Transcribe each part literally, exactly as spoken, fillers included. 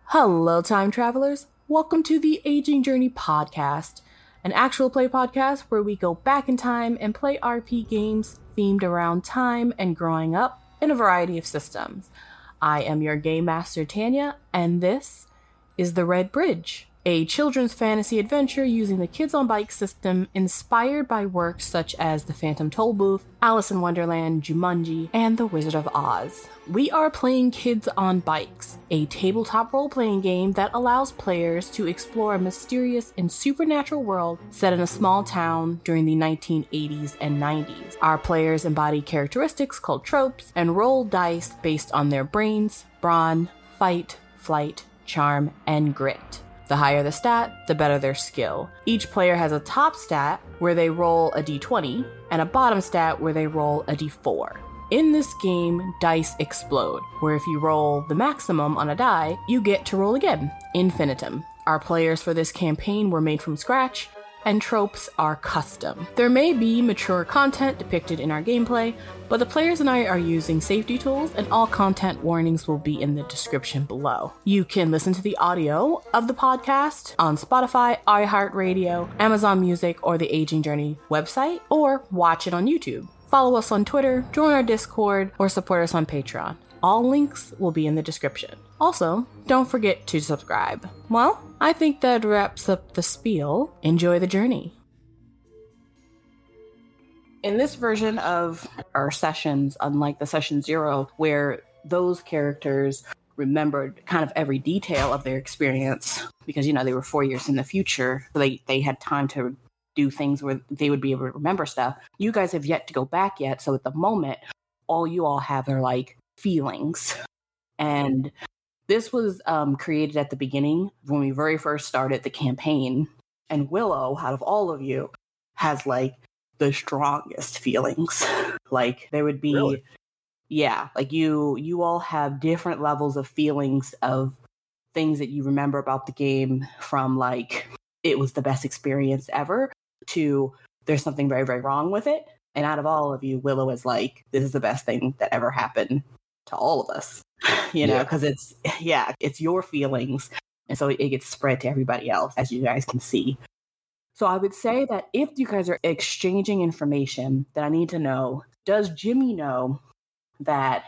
Hello, time travelers. Welcome to the Aging Journey podcast, an actual play podcast where we go back in time and play R P games themed around time and growing up in a variety of systems. I am your game master, Tanya, and this is The Red Bridge, a children's fantasy adventure using the Kids on Bikes system inspired by works such as The Phantom Tollbooth, Alice in Wonderland, Jumanji, and The Wizard of Oz. We are playing Kids on Bikes, a tabletop role-playing game that allows players to explore a mysterious and supernatural world set in a small town during the nineteen eighties and nineties. Our players embody characteristics called tropes and roll dice based on their brains, brawn, fight, flight, charm, and grit. The higher the stat, the better their skill. Each player has a top stat where they roll a d twenty and a bottom stat where they roll a d four. In this game, dice explode, where if you roll the maximum on a die, you get to roll again, infinitum. Our players for this campaign were made from scratch, and tropes are custom. There may be mature content depicted in our gameplay, but the players and I are using safety tools, and all content warnings will be in the description below. You can listen to the audio of the podcast on Spotify, iHeartRadio, Amazon Music, or the Aging Journey website, or watch it on YouTube. Follow us on Twitter, join our Discord, or support us on Patreon. All links will be in the description. Also, don't forget to subscribe. Well, I think that wraps up the spiel. Enjoy the journey. In this version of our sessions, unlike the session zero, where those characters remembered kind of every detail of their experience, because, you know, they were four years in the future, so they, they had time to do things where they would be able to remember stuff. You guys have yet to go back yet, so at the moment, all you all have are, like, feelings. And this was um, created at the beginning when we very first started the campaign. And Willow, out of all of you, has like the strongest feelings. Like there would be, Really? yeah, like you, you all have different levels of feelings of things that you remember about the game, from like, it was the best experience ever to there's something very, very wrong with it. And out of all of you, Willow is like, this is the best thing that ever happened to all of us, you know, because yeah. it's, yeah, it's your feelings. And so it gets spread to everybody else, as you guys can see. So I would say that if you guys are exchanging information that I need to know, does Jimmy know that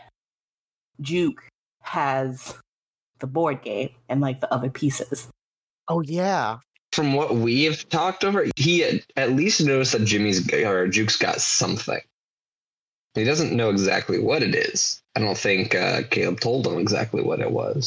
Juke has the board game and like the other pieces? Oh, yeah. From what we have talked over, he at, at least noticed that Jimmy's or Juke's got something. He doesn't know exactly what it is. I don't think uh, Caleb told him exactly what it was.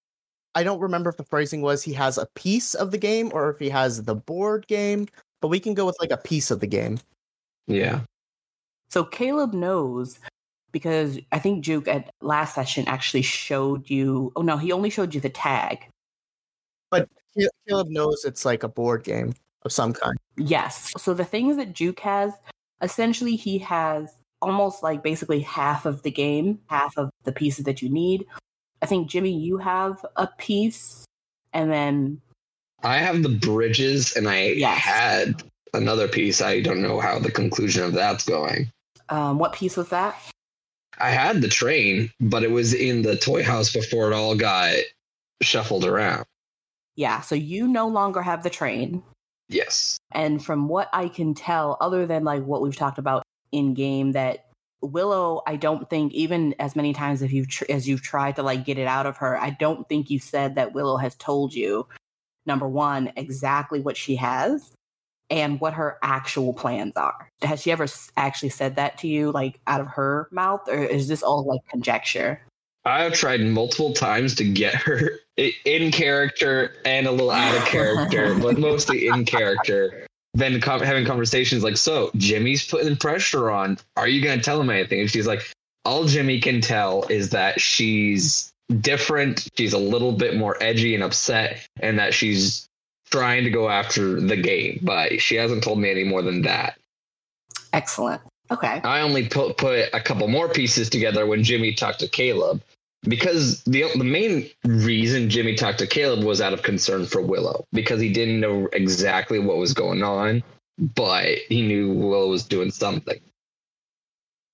I don't remember if the phrasing was he has a piece of the game or if he has the board game, but we can go with like a piece of the game. Yeah. So Caleb knows because I think Juke at last session actually showed you. Oh, no, he only showed you the tag. But Caleb knows it's like a board game of some kind. Yes. So the things that Juke has, essentially he has almost like basically half of the game, half of the pieces that you need. I think, Jimmy, you have a piece, and then... I have the bridges, and I yes. had another piece. I don't know how the conclusion of that's going. Um, what piece was that? I had the train, but it was in the toy house before it all got shuffled around. Yeah, so you no longer have the train. Yes. And from what I can tell, other than like what we've talked about in-game, that Willow, I don't think, even as many times as you've, tr- as you've tried to like get it out of her, I don't think you said that Willow has told you, number one, exactly what she has and what her actual plans are. Has she ever actually said that to you, like out of her mouth, or is this all like conjecture? I've tried multiple times to get her in character and a little out of character, but mostly in character. Then com- having conversations like, so Jimmy's putting pressure on. Are you going to tell him anything? And she's like, all Jimmy can tell is that she's different. She's a little bit more edgy and upset, and that she's trying to go after the game. But she hasn't told me any more than that. Excellent. Okay. I only put, put a couple more pieces together when Jimmy talked to Caleb. Because the the main reason Jimmy talked to Caleb was out of concern for Willow, because he didn't know exactly what was going on, but he knew Willow was doing something.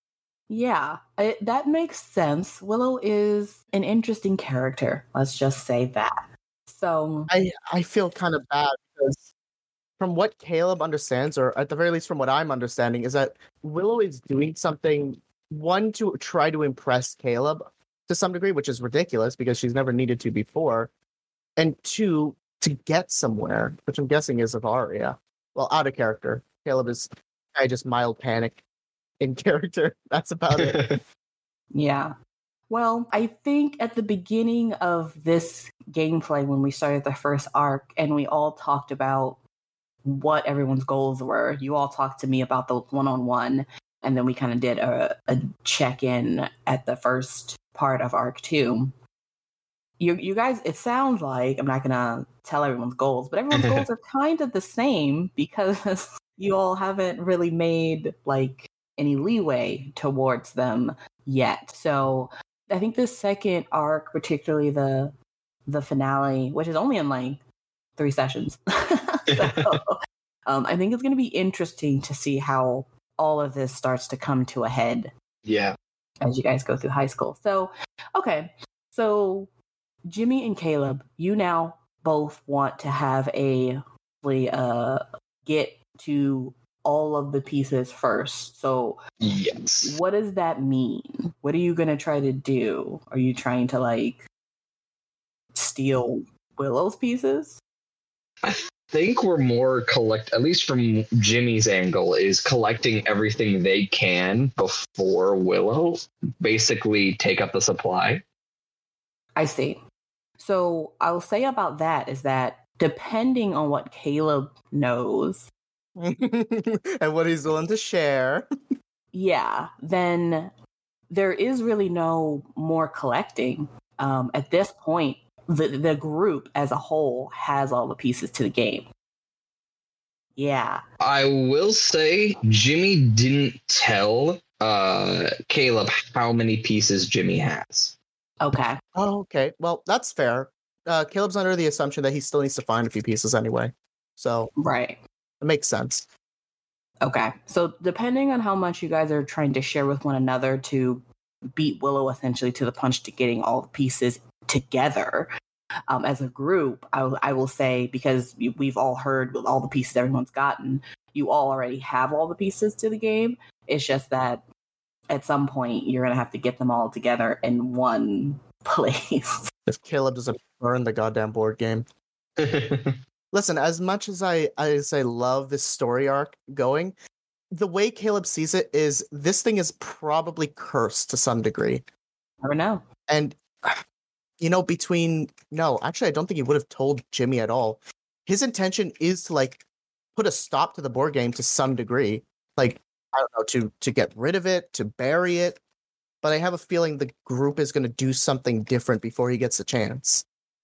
Yeah, it, that makes sense. Willow is an interesting character. Let's just say that. So I I feel kind of bad because from what Caleb understands, or at the very least from what I'm understanding, is that Willow is doing something, one, to try to impress Caleb to some degree, which is ridiculous because she's never needed to before, and two, to get somewhere, which I'm guessing is of Arya. Well, out of character. Caleb is I just mild panic in character. That's about it. yeah. Well, I think at the beginning of this gameplay, when we started the first arc and we all talked about what everyone's goals were, you all talked to me about the one-on-one, and then we kind of did a, a check-in at the first part of arc two. You, you guys, it sounds like, I'm not going to tell everyone's goals, but everyone's goals are kind of the same because you all haven't really made like any leeway towards them yet. So I think the second arc, particularly the the finale, which is only in like three sessions, so, um, I think it's going to be interesting to see how all of this starts to come to a head. Yeah, as you guys go through high school. So, okay, so Jimmy and Caleb, you now both want to have a uh, get to all of the pieces first. So yes, what does that mean? What are you going to try to do? Are you trying to like steal Willow's pieces? I think we're more collect, at least from Jimmy's angle, is collecting everything they can before Willow basically take up the supply. I see. So I'll say about that is that depending on what Caleb knows and what he's willing to share, yeah, then there is really no more collecting. Um, at this point, the the group as a whole has all the pieces to the game. Yeah. I will say Jimmy didn't tell uh, Caleb how many pieces Jimmy has. Okay. Oh, okay. Well, that's fair. Uh, Caleb's under the assumption that he still needs to find a few pieces anyway. So right. It makes sense. Okay. So depending on how much you guys are trying to share with one another to beat Willow essentially to the punch to getting all the pieces together um, as a group, I, w- I will say, because we've all heard with all the pieces everyone's gotten, you all already have all the pieces to the game. It's just that at some point you're going to have to get them all together in one place. If Caleb doesn't burn the goddamn board game. Listen, as much as I, as I love this story arc going, the way Caleb sees it is this thing is probably cursed to some degree. Never know. And, you know, between... No, actually, I don't think he would have told Jimmy at all. His intention is to, like, put a stop to the board game to some degree. Like, I don't know, to, to get rid of it, to bury it. But I have a feeling the group is going to do something different before he gets a chance.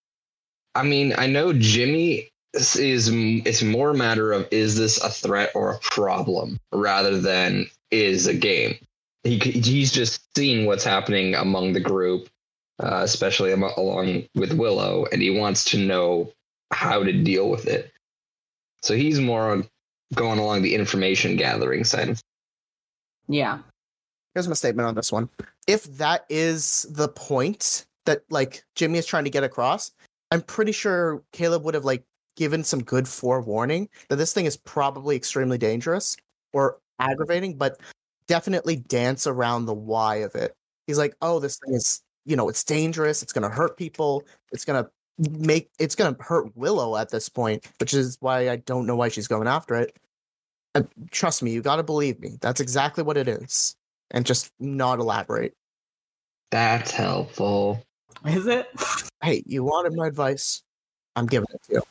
I mean, I know Jimmy... This is it's more a matter of, is this a threat or a problem rather than is a game. He he's just seeing what's happening among the group, uh, especially am- along with Willow, and he wants to know how to deal with it. So he's more going along the information gathering side. Yeah. Here's my statement on this one. If that is the point that like Jimmy is trying to get across, I'm pretty sure Caleb would have like given some good forewarning that this thing is probably extremely dangerous or aggravating, but definitely dance around the why of it. He's like, oh, this thing is, you know, it's dangerous. It's going to hurt people. It's going to make, it's going to hurt Willow at this point, which is why I don't know why she's going after it. And trust me, you got to believe me. That's exactly what it is. And just not elaborate. That's helpful. Is it? Hey, you wanted my advice? I'm giving it to you.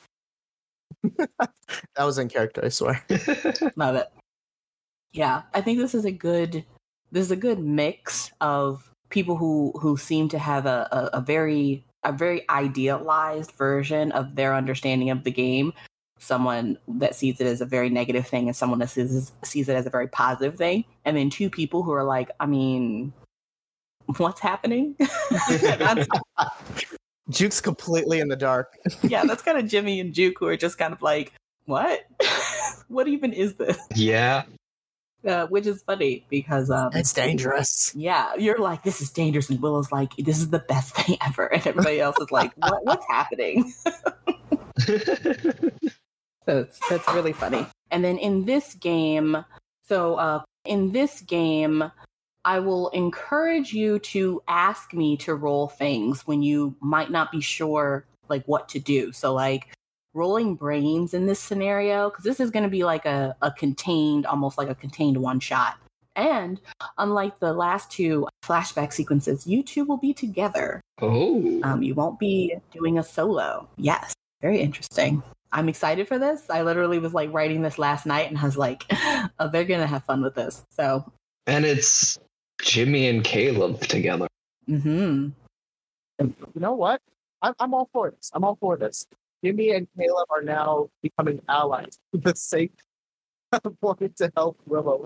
That was in character, I swear. Love it. Yeah, I think this is a good this is a good mix of people who who seem to have a, a, a very a very idealized version of their understanding of the game. Someone that sees it as a very negative thing and someone that sees sees it as a very positive thing. And then two people who are like, I mean, what's happening? Juke's completely in the dark. Yeah, that's kind of Jimmy and Juke who are just kind of like, what? What even is this? Yeah. uh, which is funny because um, It's dangerous. Yeah, you're like, this is dangerous, and Willow's like, this is the best thing ever, and everybody else is like, what? What's happening? So it's, that's really funny. And then in this game, so uh, in this game, I will encourage you to ask me to roll things when you might not be sure like what to do. So like rolling brains in this scenario, because this is going to be like a, a contained, almost like a contained one shot. And unlike the last two flashback sequences, you two will be together. Oh. Um, you won't be doing a solo. Yes. Very interesting. I'm excited for this. I literally was like writing this last night and I was like, oh, they're going to have fun with this. So. And it's Jimmy and Caleb together. Mm-hmm. You know what? I'm, I'm all for this. I'm all for this. Jimmy and Caleb are now becoming allies for the sake of wanting to help Willow.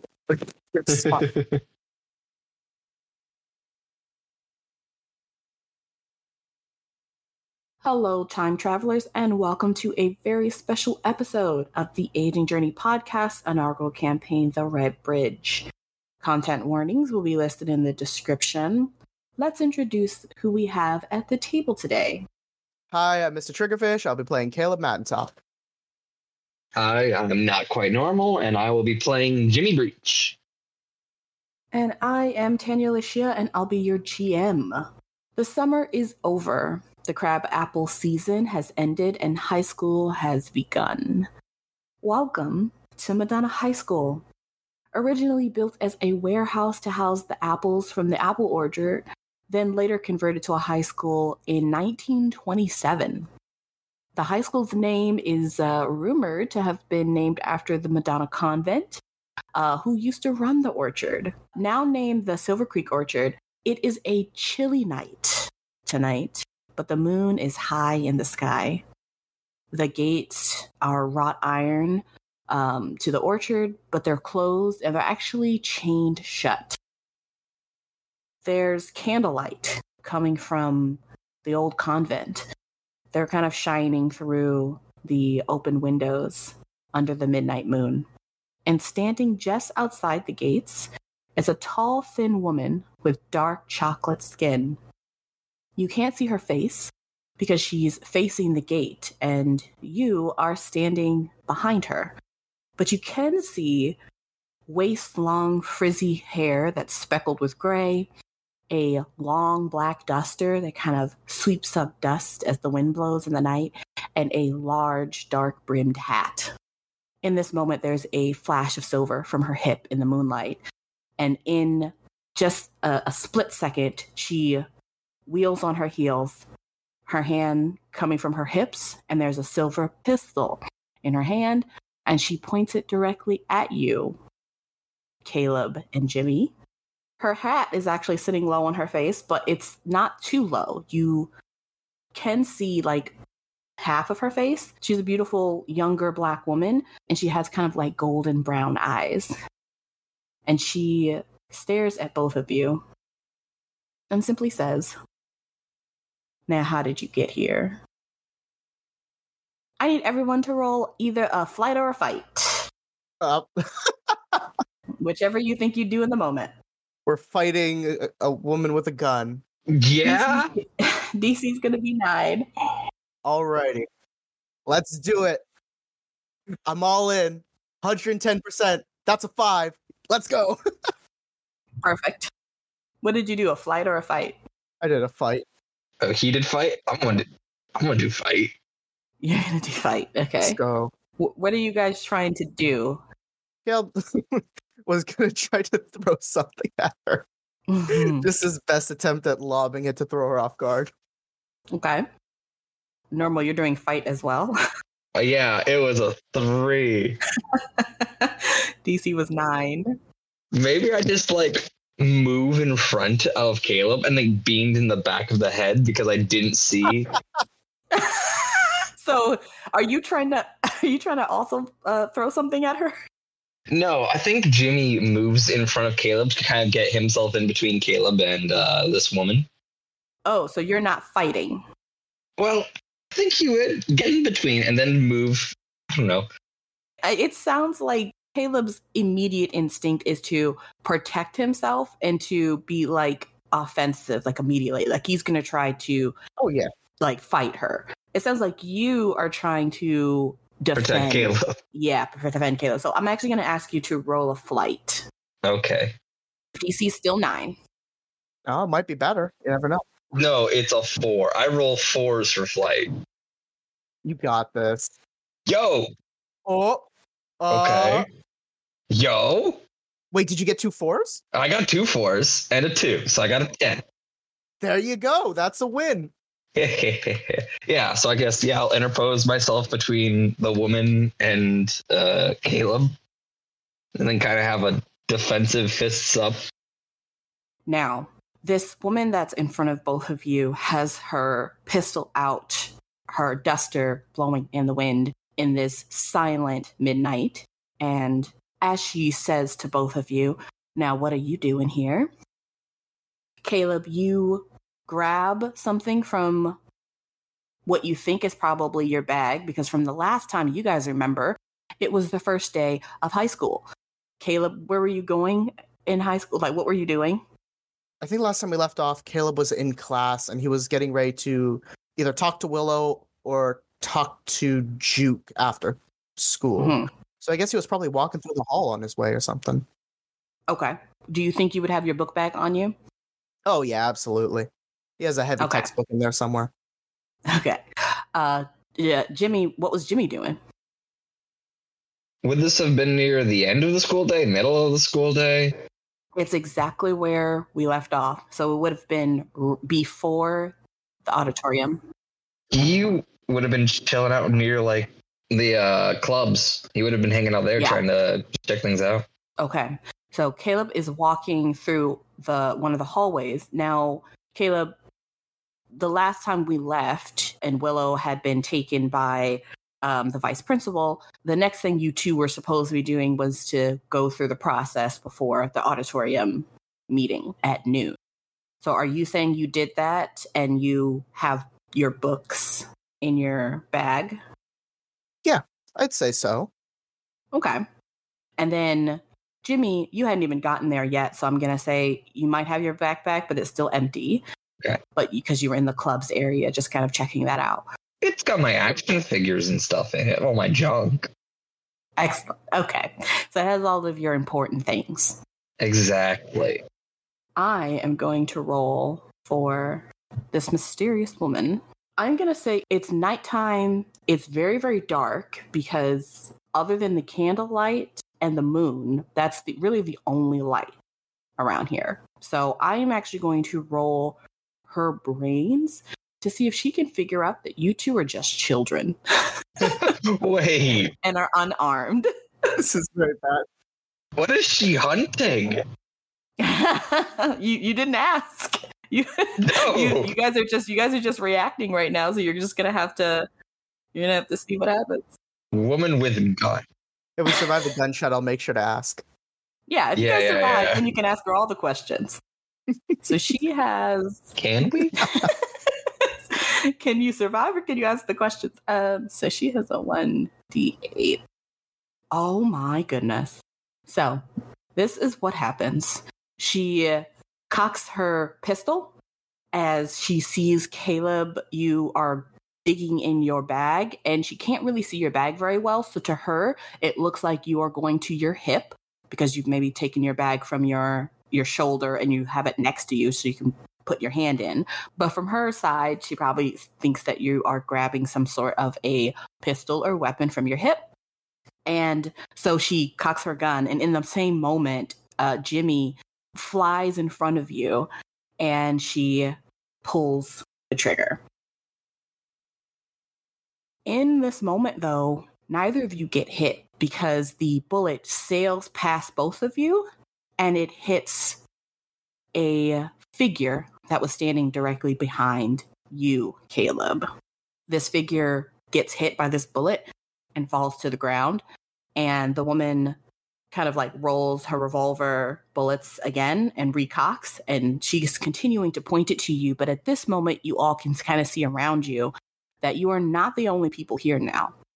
Hello, time travelers, and welcome to a very special episode of the Aging Journey podcast inaugural campaign, The Red Bridge. Content warnings will be listed in the description. Let's introduce who we have at the table today. Hi, I'm Mister Triggerfish. I'll be playing Caleb Mattentop. Hi, I'm not quite normal, and I will be playing Jimmy Breach. And I am Tanya Lashia, and I'll be your G M. The summer is over. The crab apple season has ended and high school has begun. Welcome to Madonna High School. Originally built as a warehouse to house the apples from the apple orchard, then later converted to a high school in nineteen twenty-seven. The high school's name is uh, rumored to have been named after the Madonna Convent, uh, who used to run the orchard. Now named the Silver Creek Orchard, it is a chilly night tonight, but the moon is high in the sky. The gates are wrought iron um, to the orchard, but they're closed and they're actually chained shut. There's candlelight coming from the old convent. They're kind of shining through the open windows under the midnight moon. And standing just outside the gates is a tall, thin woman with dark chocolate skin. You can't see her face because she's facing the gate and you are standing behind her. But you can see waist-long frizzy hair that's speckled with gray, a long black duster that kind of sweeps up dust as the wind blows in the night, and a large dark-brimmed hat. In this moment, there's a flash of silver from her hip in the moonlight. And in just a, a split second, she wheels on her heels, her hand coming from her hips, and there's a silver pistol in her hand, and she points it directly at you, Caleb and Jimmy. Her hat is actually sitting low on her face, but it's not too low. You can see like half of her face. She's a beautiful younger black woman, and she has kind of like golden brown eyes. And she stares at both of you and simply says, "Now, how did you get here?" I need everyone to roll either a flight or a fight. Uh, Whichever you think you do in the moment. we're fighting a, a woman with a gun. Yeah? D C's going to be nine. Alrighty. Let's do it. I'm all in. one hundred ten percent. That's a five. Let's go. Perfect. What did you do, a flight or a fight? I did a fight. A heated fight? I'm going to I'm going to do fight. You're going to do fight. Okay. Let's go. W- what are you guys trying to do? Caleb was going to try to throw something at her. Mhm. Just his best attempt at lobbing it to throw her off guard. Okay. Normal, you're doing fight as well. Uh, yeah, it was a three. D C was nine. Maybe I just like move in front of Caleb and like beamed in the back of the head because I didn't see. So, are you trying to are you trying to also uh, throw something at her? No, I think Jimmy moves in front of Caleb to kind of get himself in between Caleb and uh, this woman. Oh, so you're not fighting. Well, I think he would get in between and then move. I don't know. I- It sounds like Caleb's immediate instinct is to protect himself and to be like offensive, like immediately. Like he's going to try to, oh yeah, like fight her. It sounds like you are trying to defend. Protect Caleb. Yeah, defend Caleb. So I'm actually going to ask you to roll a flight. Okay. D C still nine. Oh, it might be better. You never know. No, it's a four. I roll fours for flight. You got this. Yo. Oh. Uh, Okay. Yo. Wait, did you get two fours? I got two fours and a two, so I got a ten. There you go. That's a win. Yeah, so I guess, yeah, I'll interpose myself between the woman and uh, Caleb, and then kind of have a defensive fists up. Now, this woman that's in front of both of you has her pistol out, her duster blowing in the wind in this silent midnight. And as she says to both of you, now what are you doing here? Caleb, you grab something from what you think is probably your bag, because from the last time you guys remember, it was the first day of high school. Caleb, where were you going in high school? Like, what were you doing? I think last time we left off, Caleb was in class and he was getting ready to either talk to Willow or talk to Juke after school. Mm-hmm. So I guess he was probably walking through the hall on his way or something. Okay. Do you think you would have your book bag on you? Oh, yeah, absolutely. He has a heavy Okay. textbook in there somewhere. Okay. Uh, yeah, Jimmy, what was Jimmy doing? Would this have been near the end of the school day, middle of the school day? It's exactly where we left off. So it would have been r- before the auditorium. You would have been chilling out near like the uh, clubs. He would have been hanging out there Yeah. trying to check things out. Okay. So Caleb is walking through the one of the hallways. Now, Caleb, the last time we left and Willow had been taken by um, the vice principal, the next thing you two were supposed to be doing was to go through the process before the auditorium meeting at noon. So are you saying you did that and you have your books in your bag? Yeah, I'd say so. Okay. And then Jimmy, you hadn't even gotten there yet, so I'm going to say you might have your backpack, but it's still empty. Okay. But because you were in the clubs area, just kind of checking that out. It's got my action figures and stuff in it, all my junk. Excellent. Okay. So it has all of your important things. Exactly. I am going to roll for this mysterious woman. I'm going to say it's nighttime. It's very, very dark because other than the candlelight and the moon, that's the, really the only light around here. So I am actually going to roll her brains to see if she can figure out that you two are just children Wait, and are unarmed. This is very bad. what is she hunting? you you didn't ask. You, No. you you guys are just you guys are just reacting right now, so you're just gonna have to you're gonna have to see what happens. Woman with gun. If we survive the gunshot, I'll make sure to ask. Yeah, if Yeah, you guys yeah, survive, yeah. then you can ask her all the questions. So she has. Can we? Can you survive or can you ask the questions? Um, so she has a one d eight. Oh my goodness. So this is what happens. She cocks her pistol as she sees Caleb. You are digging in your bag and she can't really see your bag very well. So to her, it looks like you are going to your hip because you've maybe taken your bag from your, your shoulder and you have it next to you so you can put your hand in. But from her side, she probably thinks that you are grabbing some sort of a pistol or weapon from your hip. And so she cocks her gun. And in the same moment, uh, Jimmy flies in front of you and she pulls the trigger. In this moment, though, neither of you get hit because the bullet sails past both of you and it hits a figure that was standing directly behind you, Caleb. This figure gets hit by this bullet and falls to the ground. And the woman kind of like rolls her revolver bullets again and recocks. And she's continuing to point it to you. But at this moment, you all can kind of see around you that you are not the only people here now.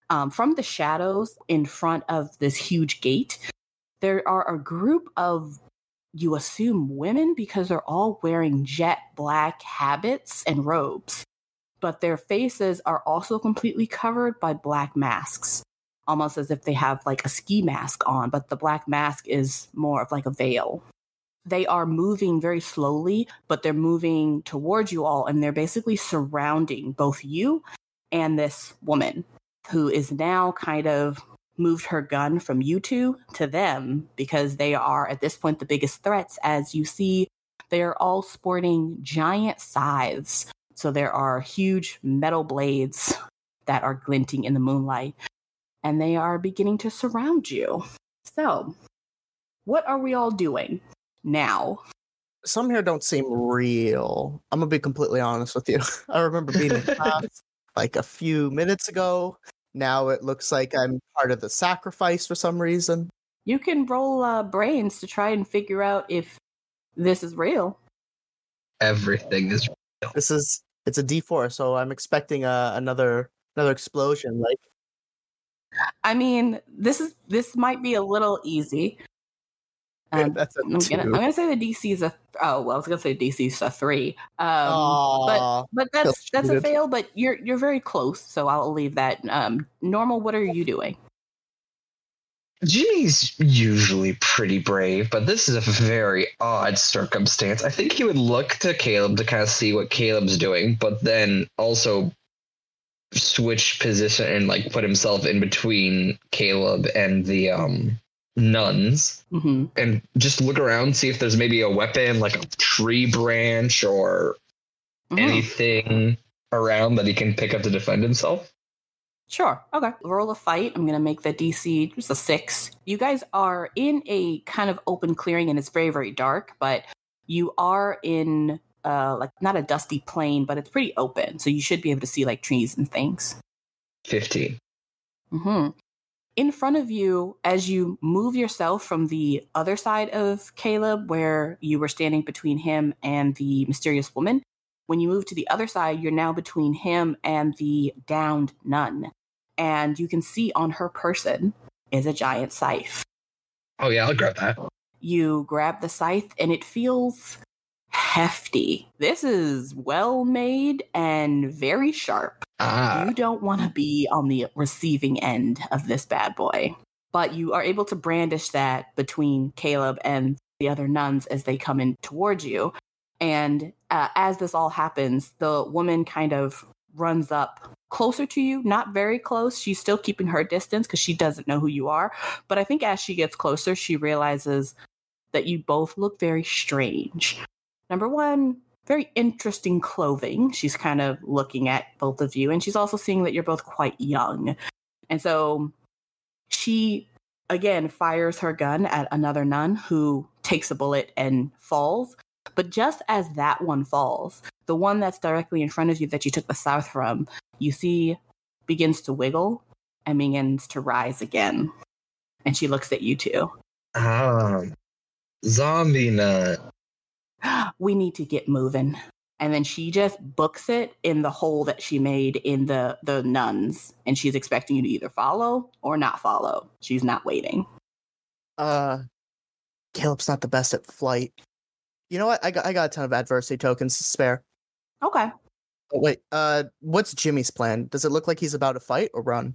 Um, from the shadows in front of this huge gate, there are a group of, you assume, women, because they're all wearing jet black habits and robes, but their faces are also completely covered by black masks, almost as if they have like a ski mask on, but the black mask is more of like a veil. They are moving very slowly, but they're moving towards you all, and they're basically surrounding both you and this woman, who is now kind of moved her gun from you two to them, because they are at this point the biggest threats. As you see, they are all sporting giant scythes. So there are huge metal blades that are glinting in the moonlight, and they are beginning to surround you. So what are we all doing now? Some here don't seem real. I'm gonna be completely honest with you. I remember being in class like a few minutes ago. Now it looks like I'm part of the sacrifice for some reason. You can roll uh, brains to try and figure out if this is real. Everything is real. This is it's a D four, so I'm expecting uh, another another explosion. Like, I mean, this is this might be a little easy. Um, that's a I'm gonna I'm gonna say the D C is a oh well I was gonna say D C is a three. Um, but but that's that's a fail. But you're you're very close, so I'll leave that. Um, Normal, what are you doing? Jimmy's usually pretty brave, but this is a very odd circumstance. I think he would look to Caleb to kind of see what Caleb's doing, but then also switch position and like put himself in between Caleb and the um nuns, mm-hmm. and just look around, see if there's maybe a weapon like a tree branch or mm-hmm. anything around that he can pick up to defend himself. Sure. Okay. Roll a fight. I'm going to make the D C just a six. You guys are in a kind of open clearing, and it's very, very dark, but you are in uh like not a dusty plain, but it's pretty open. So you should be able to see like trees and things. fifteen. Mm-hmm. In front of you, as you move yourself from the other side of Caleb, where you were standing between him and the mysterious woman, when you move to the other side, you're now between him and the downed nun. And you can see on her person is a giant scythe. Oh, yeah, I'll grab that. You grab the scythe, and it feels hefty. This is well made and very sharp. Ah. You don't want to be on the receiving end of this bad boy. But you are able to brandish that between Caleb and the other nuns as they come in towards you. And uh, as this all happens, the woman kind of runs up closer to you, not very close. She's still keeping her distance because she doesn't know who you are. But I think as she gets closer, she realizes that you both look very strange. Number one, very interesting clothing. She's kind of looking at both of you, and she's also seeing that you're both quite young. And so she, again, fires her gun at another nun who takes a bullet and falls. But just as that one falls, the one that's directly in front of you that you took the south from, you see begins to wiggle and begins to rise again. And she looks at you two. Ah, zombie nut. We need to get moving. And then she just books it in the hole that she made in the, the nuns. And she's expecting you to either follow or not follow. She's not waiting. Uh, Caleb's not the best at flight. You know what? I got I got a ton of adversity tokens to spare. Okay. Oh, wait, uh, what's Jimmy's plan? Does it look like he's about to fight or run?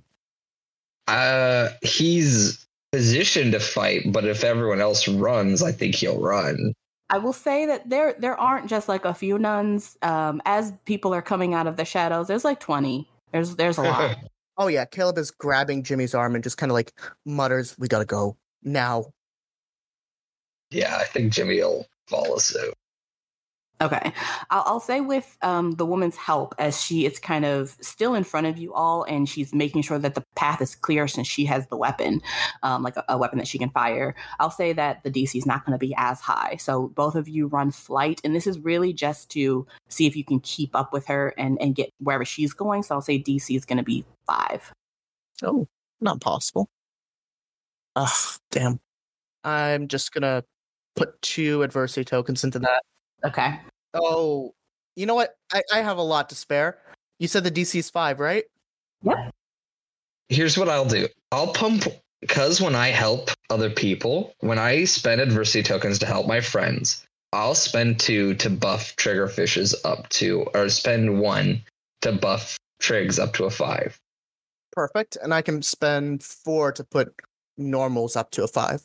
Uh, he's positioned to fight, but if everyone else runs, I think he'll run. I will say that there there aren't just like a few nuns. Um, as people are coming out of the shadows, there's like twenty. There's there's a lot. Oh yeah, Caleb is grabbing Jimmy's arm and just kind of like mutters, "We gotta go now." Yeah, I think Jimmy will follow suit. Okay. I'll, I'll say with um, the woman's help, as she is kind of still in front of you all, and she's making sure that the path is clear since she has the weapon, um, like a, a weapon that she can fire. I'll say that the D C is not going to be as high. So both of you run flight, and this is really just to see if you can keep up with her and, and get wherever she's going. So I'll say D C is going to be five. Oh, not possible. Ugh, damn. I'm just going to put two adversity tokens into that. Okay. Oh, you know what? I, I have a lot to spare. You said the D C is five, right? Yep. Here's what I'll do. I'll pump, because when I help other people, when I spend adversity tokens to help my friends, I'll spend two to buff triggerfishes up to, or spend one to buff trigs up to a five. Perfect. And I can spend four to put normals up to a five.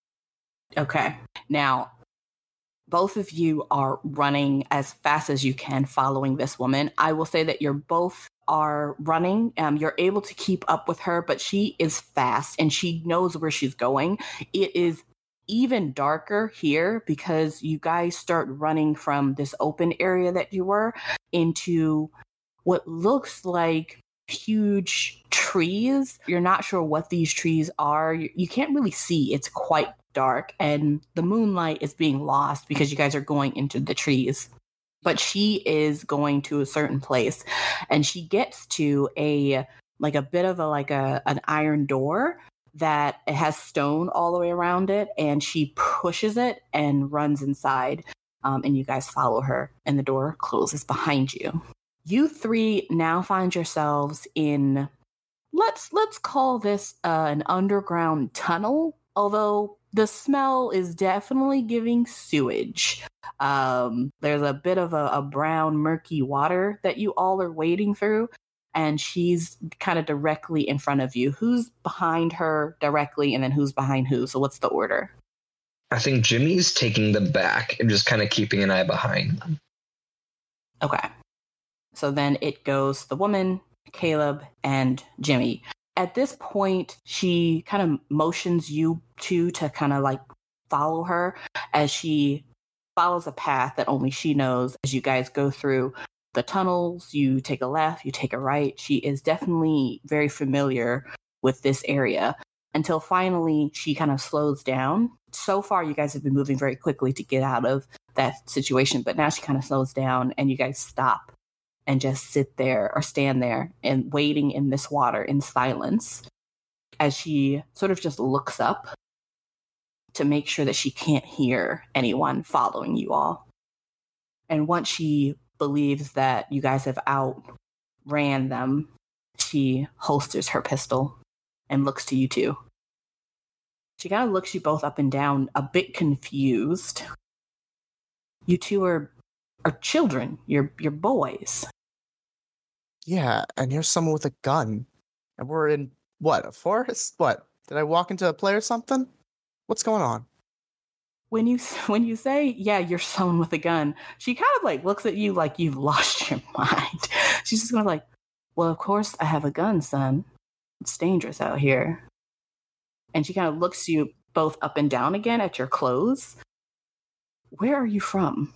Okay. Now, both of you are running as fast as you can following this woman. I will say that you're both are running. Um, you're able to keep up with her, but she is fast and she knows where she's going. It is even darker here because you guys start running from this open area that you were into what looks like huge trees. You're not sure what these trees are. You, you can't really see. It's quite dark and the moonlight is being lost because you guys are going into the trees. But she is going to a certain place and she gets to a like a bit of a like a an iron door that it has stone all the way around it, and she pushes it and runs inside. Um, and you guys follow her and the door closes behind you. You three now find yourselves in let's let's call this uh, an underground tunnel, although the smell is definitely giving sewage. Um, there's a bit of a, a brown, murky water that you all are wading through, and she's kind of directly in front of you. Who's behind her directly, and then who's behind who? So what's the order? I think Jimmy's taking the back and just kind of keeping an eye behind them. Okay. So then it goes the woman, Caleb, and Jimmy. At this point, she kind of motions you two to kind of like follow her as she follows a path that only she knows. As you guys go through the tunnels, you take a left, you take a right. She is definitely very familiar with this area until finally she kind of slows down. So far, you guys have been moving very quickly to get out of that situation, but now she kind of slows down and you guys stop and just sit there or stand there and waiting in this water in silence as she sort of just looks up to make sure that she can't hear anyone following you all. And once she believes that you guys have outran them, she holsters her pistol and looks to you two. She kind of looks you both up and down, a bit confused. You two are are children. You're you're boys. Yeah, and here's someone with a gun. And we're in, what, a forest? What? Did I walk into a play or something? What's going on? When you when you say, yeah, you're someone with a gun, she kind of like looks at you like you've lost your mind. She's just going to like, well, of course I have a gun, son. It's dangerous out here. And she kind of looks you both up and down again at your clothes. Where are you from?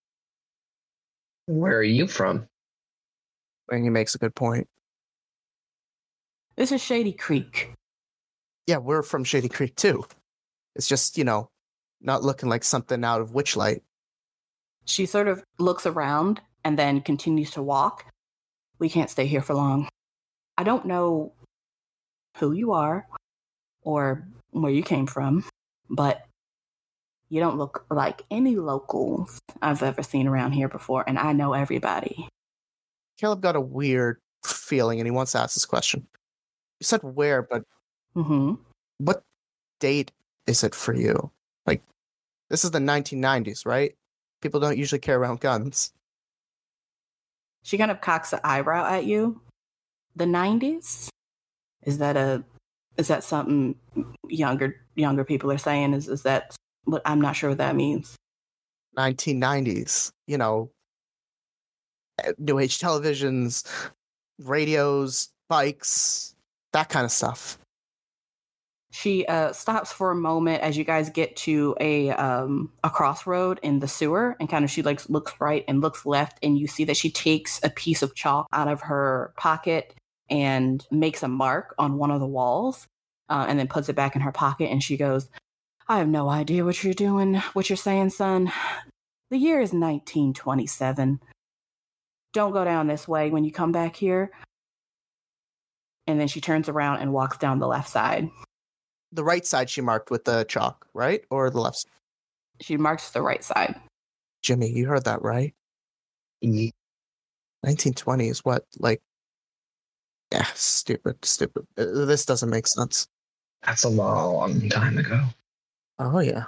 Where are you from? And he makes a good point. This is Shady Creek. Yeah, we're from Shady Creek too. It's just, you know, not looking like something out of Witchlight. She sort of looks around and then continues to walk. We can't stay here for long. I don't know who you are or where you came from, but you don't look like any locals I've ever seen around here before, and I know everybody. Caleb got a weird feeling and he wants to ask this question. You said where, but Mm-hmm. what date is it for you? Like, this is the nineteen nineties, right? People don't usually carry around guns. She kind of cocks an eyebrow at you. The nineties? Is that a is that something younger younger people are saying? Is is that what? I'm not sure what that means. nineteen nineties, you know, new age televisions, radios, bikes, that kind of stuff. She uh, stops for a moment as you guys get to a um, a crossroad in the sewer, and kind of she like looks right and looks left, and you see that she takes a piece of chalk out of her pocket and makes a mark on one of the walls, uh, and then puts it back in her pocket. And she goes, "I have no idea what you're doing, what you're saying, son. The year is nineteen twenty-seven. Don't go down this way when you come back here." And then she turns around and walks down the left side. The right side she marked with the chalk, right? Or the left side? She marks the right side. Jimmy, you heard that right? Mm. nineteen twenty is what, like Yeah, stupid, stupid. Uh, This doesn't make sense. That's a long time ago. Oh, yeah.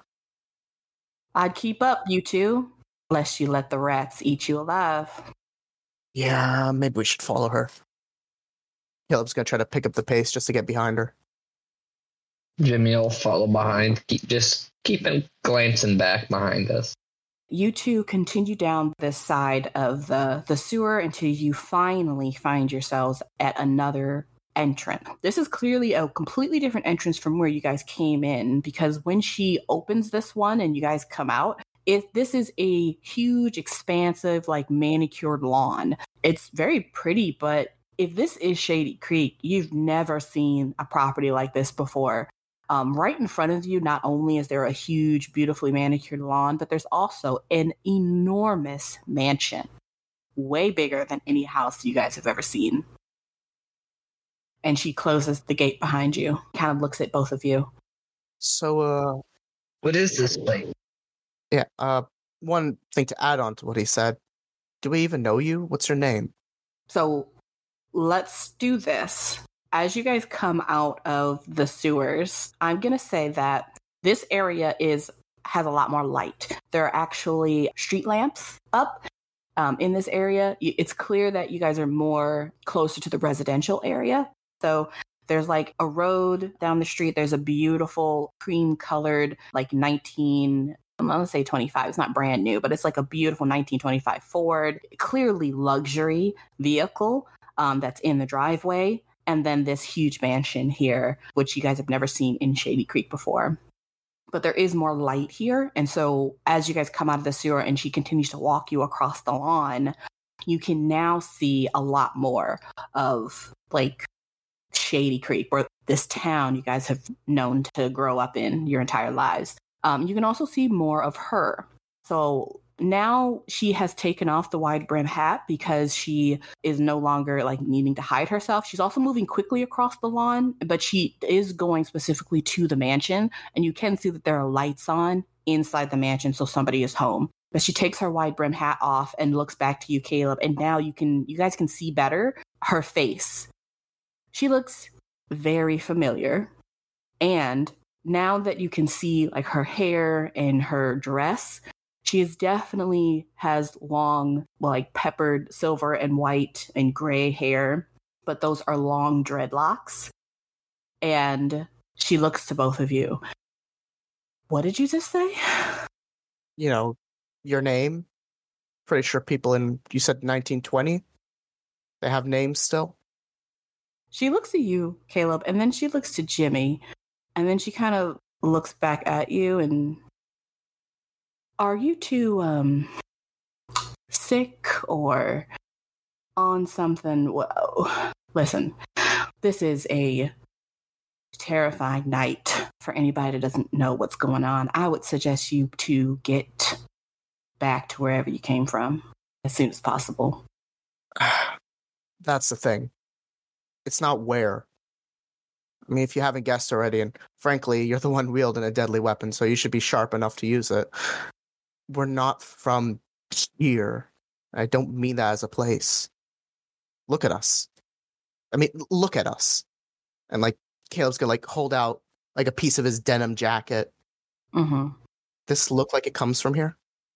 I'd keep up, you two, lest you let the rats eat you alive. Yeah, maybe we should follow her. Caleb's gonna try to pick up the pace just to get behind her. Jimmy will follow behind, keep just keeping glancing back behind us. You two continue down this side of the, the sewer until you finally find yourselves at another entrance. This is clearly a completely different entrance from where you guys came in, because when she opens this one and you guys come out, it this is a huge, expansive, like manicured lawn. It's very pretty, but if this is Shady Creek, you've never seen a property like this before. Um, right in front of you, not only is there a huge, beautifully manicured lawn, but there's also an enormous mansion, way bigger than any house you guys have ever seen. And she closes the gate behind you, kind of looks at both of you. So, uh, What is this place? yeah, uh, one thing to add on to what he said. Do we even know you? What's your name? So let's do this. As you guys come out of the sewers, I'm going to say that this area is has a lot more light. There are actually street lamps up um, in this area. It's clear that you guys are more closer to the residential area. So there's like a road down the street. There's a beautiful cream colored, like nineteen, I'm going to say twenty-five. It's not brand new, but it's like a beautiful nineteen twenty-five Ford, clearly luxury vehicle um, that's in the driveway. And then this huge mansion here, which you guys have never seen in Shady Creek before. But there is more light here. And so as you guys come out of the sewer and she continues to walk you across the lawn, you can now see a lot more of like Shady Creek, or this town you guys have known to grow up in your entire lives. Um, you can also see more of her. So now she has taken off the wide brim hat because she is no longer like needing to hide herself. She's also moving quickly across the lawn, but she is going specifically to the mansion. And you can see that there are lights on inside the mansion, so somebody is home. But she takes her wide brim hat off and looks back to you, Caleb. And now you can, you guys can see better her face. She looks very familiar. And now that you can see like her hair and her dress, she is definitely has long, like peppered silver and white and gray hair, but those are long dreadlocks. And she looks to both of you. What did you just say? You know, your name? Pretty sure people in, you said nineteen twenty? They have names still? She looks at you, Caleb, and then she looks to Jimmy, and then she kind of looks back at you and... Are you two um, sick or on something? Whoa. Listen, this is a terrifying night for anybody that doesn't know what's going on. I would suggest you to get back to wherever you came from as soon as possible. That's the thing. It's not where. I mean, if you haven't guessed already, and frankly, you're the one wielding a deadly weapon, so you should be sharp enough to use it. We're not from here. I don't mean that as a place. Look at us. I mean, look at us. And like, Caleb's gonna like hold out like a piece of his denim jacket. Mm-hmm. This look like it comes from here?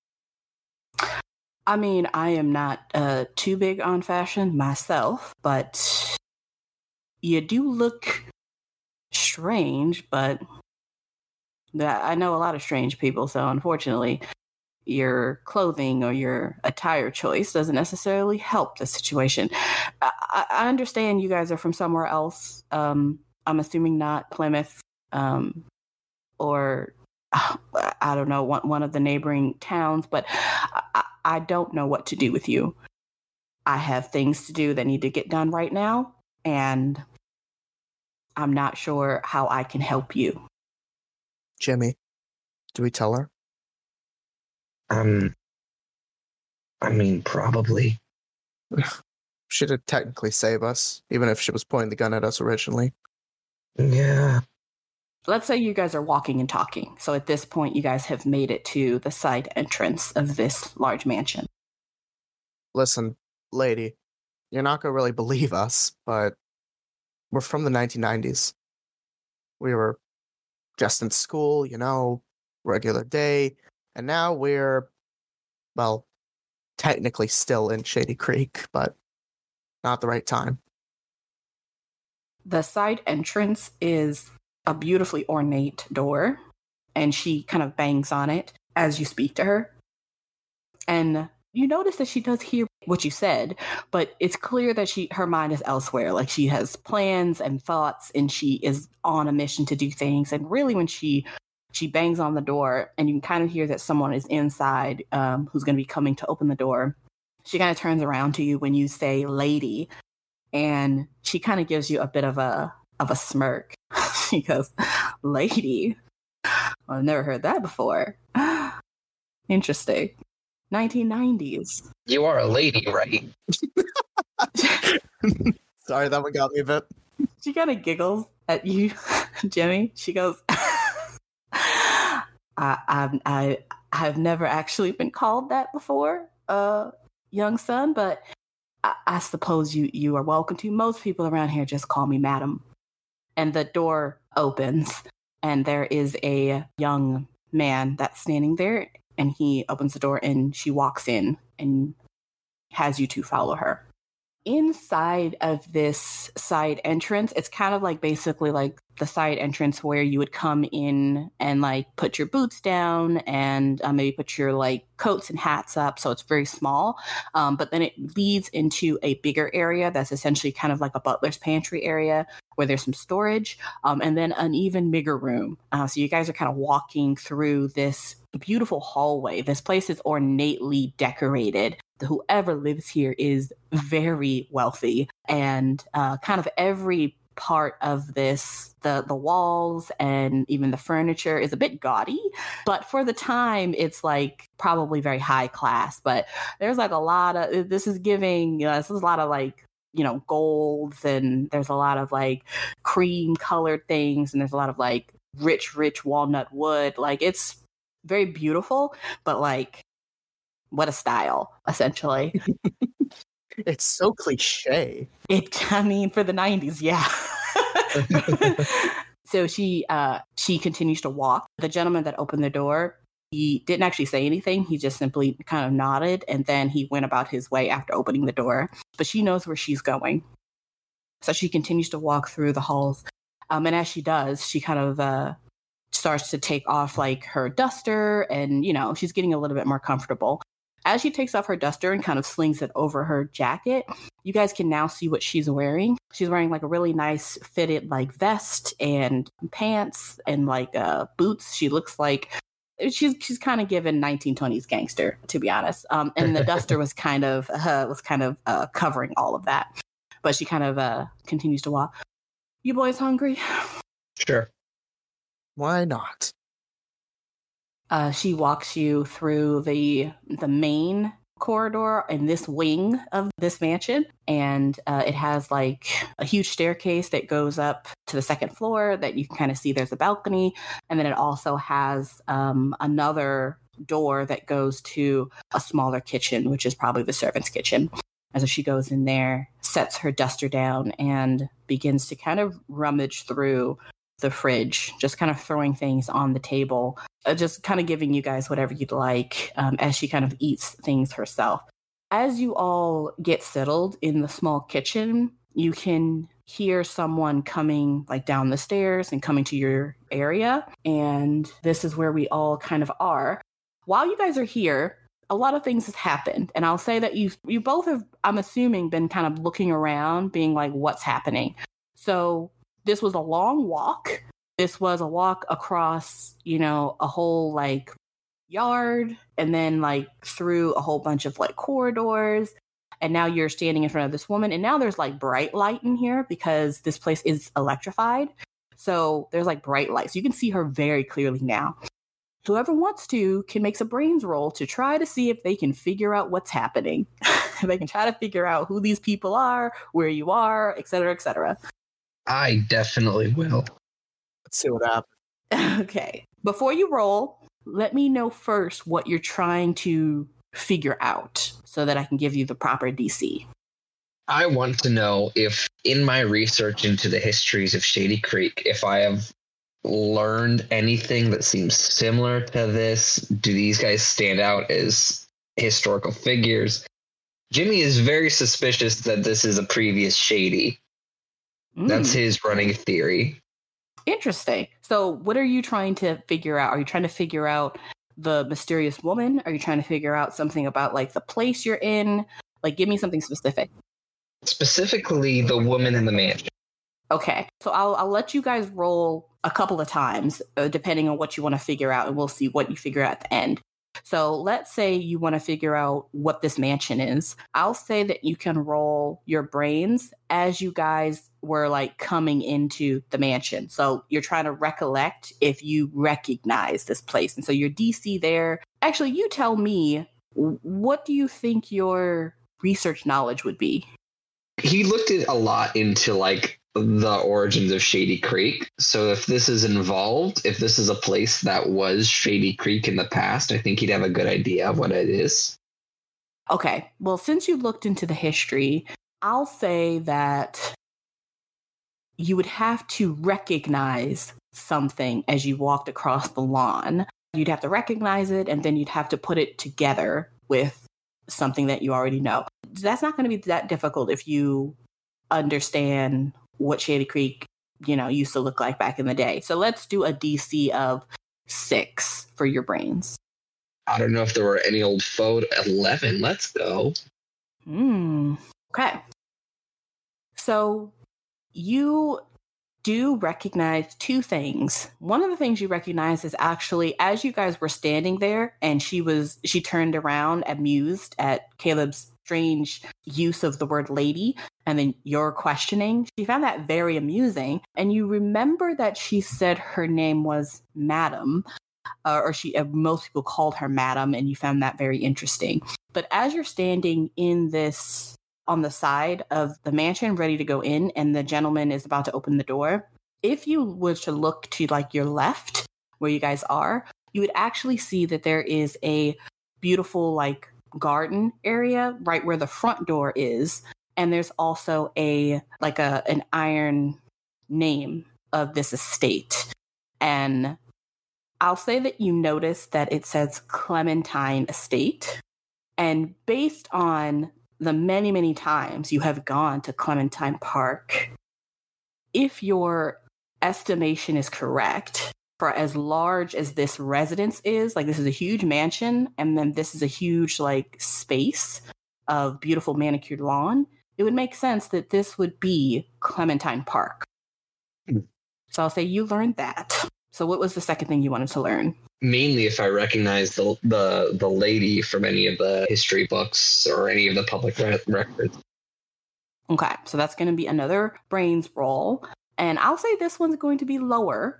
I mean, I am not uh, too big on fashion myself, but you do look strange, but I know a lot of strange people, so unfortunately, your clothing or your attire choice doesn't necessarily help the situation. I, I understand you guys are from somewhere else. Um, I'm assuming not Plymouth um, or, uh, I don't know, one, one of the neighboring towns, but I, I don't know what to do with you. I have things to do that need to get done right now, and I'm not sure how I can help you. Jimmy, do we tell her? Um, I mean, probably. She did technically save us, even if she was pointing the gun at us originally. Yeah. Let's say you guys are walking and talking. So at this point, you guys have made it to the side entrance of this large mansion. Listen, lady, you're not going to really believe us, but we're from the nineteen nineties. We were just in school, you know, regular day. And now we're, well, technically still in Shady Creek, but not the right time. The side entrance is a beautifully ornate door, and she kind of bangs on it as you speak to her. And you notice that she does hear what you said, but it's clear that she her mind is elsewhere. Like, she has plans and thoughts, and she is on a mission to do things. And really, when she she bangs on the door, and you can kind of hear that someone is inside, um, who's going to be coming to open the door, she kind of turns around to you when you say "lady," and she kind of gives you a bit of a of a smirk. She goes, "Lady? I've never heard that before. Interesting. nineteen nineties. You are a lady, right?" Sorry, that one got me a bit. She kind of giggles at you, Jimmy. She goes, I, I, I, I've never actually been called that before, uh, young son, but I, I suppose you, you are welcome to. Most people around here just call me madam. And the door opens, and there is a young man that's standing there, and he opens the door, and she walks in and has you two follow her. Inside of this side entrance, it's kind of like basically like the side entrance where you would come in and like put your boots down and uh, maybe put your like coats and hats up. So it's very small. Um, but then it leads into a bigger area that's essentially kind of like a butler's pantry area where there's some storage, um, and then an even bigger room. Uh, so you guys are kind of walking through this beautiful hallway. This place is ornately decorated. Whoever lives here is very wealthy, and uh, kind of every part of this, the the walls and even the furniture is a bit gaudy, but for the time it's like probably very high class. But there's like a lot of, this is giving, you know, this is a lot of like, you know, golds, and there's a lot of like cream colored things, and there's a lot of like rich, rich walnut wood. Like, it's very beautiful, but like, what a style, essentially. It's so cliche. It, I mean, for the nineties, yeah. So she uh, she continues to walk. The gentleman that opened the door, he didn't actually say anything. He just simply kind of nodded, and then he went about his way after opening the door. But she knows where she's going. So she continues to walk through the halls. Um, and as she does, she kind of uh, starts to take off like her duster, and, you know, she's getting a little bit more comfortable. As she takes off her duster and kind of slings it over her jacket, you guys can now see what she's wearing. She's wearing like a really nice fitted like vest and pants and like uh, boots. She looks like she's she's kind of given nineteen twenties gangster, to be honest. Um, and the duster was kind of uh, was kind of uh, covering all of that. But she kind of uh, continues to walk. You boys hungry? Sure. Why not? Uh, she walks you through the the main corridor in this wing of this mansion, and uh, it has like a huge staircase that goes up to the second floor that you can kind of see there's a balcony, and then it also has um, another door that goes to a smaller kitchen, which is probably the servant's kitchen. And so she goes in there, sets her duster down, and begins to kind of rummage through the fridge, just kind of throwing things on the table, uh, just kind of giving you guys whatever you'd like, um, as she kind of eats things herself. As you all get settled in the small kitchen, you can hear someone coming like down the stairs and coming to your area. And this is where we all kind of are. While you guys are here, a lot of things has happened. And I'll say that you you both have, I'm assuming, been kind of looking around, being like, what's happening? So this was a long walk. This was a walk across, you know, a whole like yard, and then like through a whole bunch of like corridors. And now you're standing in front of this woman. And now there's like bright light in here because this place is electrified. So there's like bright lights. You can see her very clearly now. Whoever wants to can make some brains roll to try to see if they can figure out what's happening. They can try to figure out who these people are, where you are, et cetera, et cetera. I definitely will. Let's see what happens. Okay. Before you roll, let me know first what you're trying to figure out so that I can give you the proper D C. I want to know if in my research into the histories of Shady Creek, if I have learned anything that seems similar to this. Do these guys stand out as historical figures? Jimmy is very suspicious that this is a previous Shady. Mm. That's his running theory. Interesting. So what are you trying to figure out? Are you trying to figure out the mysterious woman? Are you trying to figure out something about like the place you're in? Like, give me something specific. Specifically, the woman in the mansion. Okay. So I'll I'll let you guys roll a couple of times, uh, depending on what you want to figure out, and we'll see what you figure out at the end. So let's say you want to figure out what this mansion is. I'll say that you can roll your brains as you guys were like coming into the mansion. So you're trying to recollect if you recognize this place. And so your D C there, actually, you tell me, what do you think your research knowledge would be? He looked at a lot into like the origins of Shady Creek. So if this is involved, if this is a place that was Shady Creek in the past, I think he'd have a good idea of what it is. Okay. Well, since you looked into the history, I'll say that you would have to recognize something as you walked across the lawn. You'd have to recognize it, and then you'd have to put it together with something that you already know. That's not going to be that difficult if you understand what Shady Creek, you know, used to look like back in the day. So let's do a D C of six for your brains. I don't know if there were any old photo. eleven. Let's go. Hmm. Okay. So you do recognize two things. One of the things you recognize is actually as you guys were standing there and she was, she turned around amused at Caleb's strange use of the word lady and then your questioning, she found that very amusing. And you remember that she said her name was Madam, uh, or she, uh, most people called her Madam, and you found that very interesting. But as you're standing in this, on the side of the mansion, ready to go in, and the gentleman is about to open the door, if you were to look to like your left, where you guys are, you would actually see that there is a beautiful like garden area right where the front door is. And there's also a like a an iron name of this estate. And I'll say that you notice that it says Clementine Estate. And based on the many, many times you have gone to Clementine Park, if your estimation is correct, for as large as this residence is, like this is a huge mansion, and then this is a huge like space of beautiful manicured lawn, it would make sense that this would be Clementine Park. Mm. So I'll say you learned that. So what was the second thing you wanted to learn? Mainly if I recognize the the the lady from any of the history books or any of the public re- records. Okay, so that's going to be another brains roll. And I'll say this one's going to be lower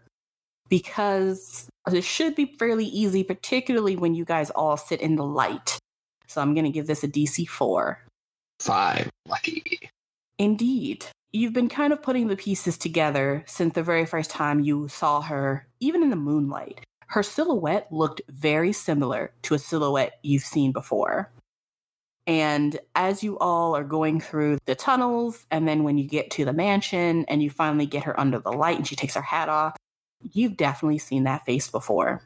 because it should be fairly easy, particularly when you guys all sit in the light. So I'm going to give this a D C four. Five. Lucky. Indeed. You've been kind of putting the pieces together since the very first time you saw her, even in the moonlight. Her silhouette looked very similar to a silhouette you've seen before. And as you all are going through the tunnels, and then when you get to the mansion and you finally get her under the light and she takes her hat off, you've definitely seen that face before.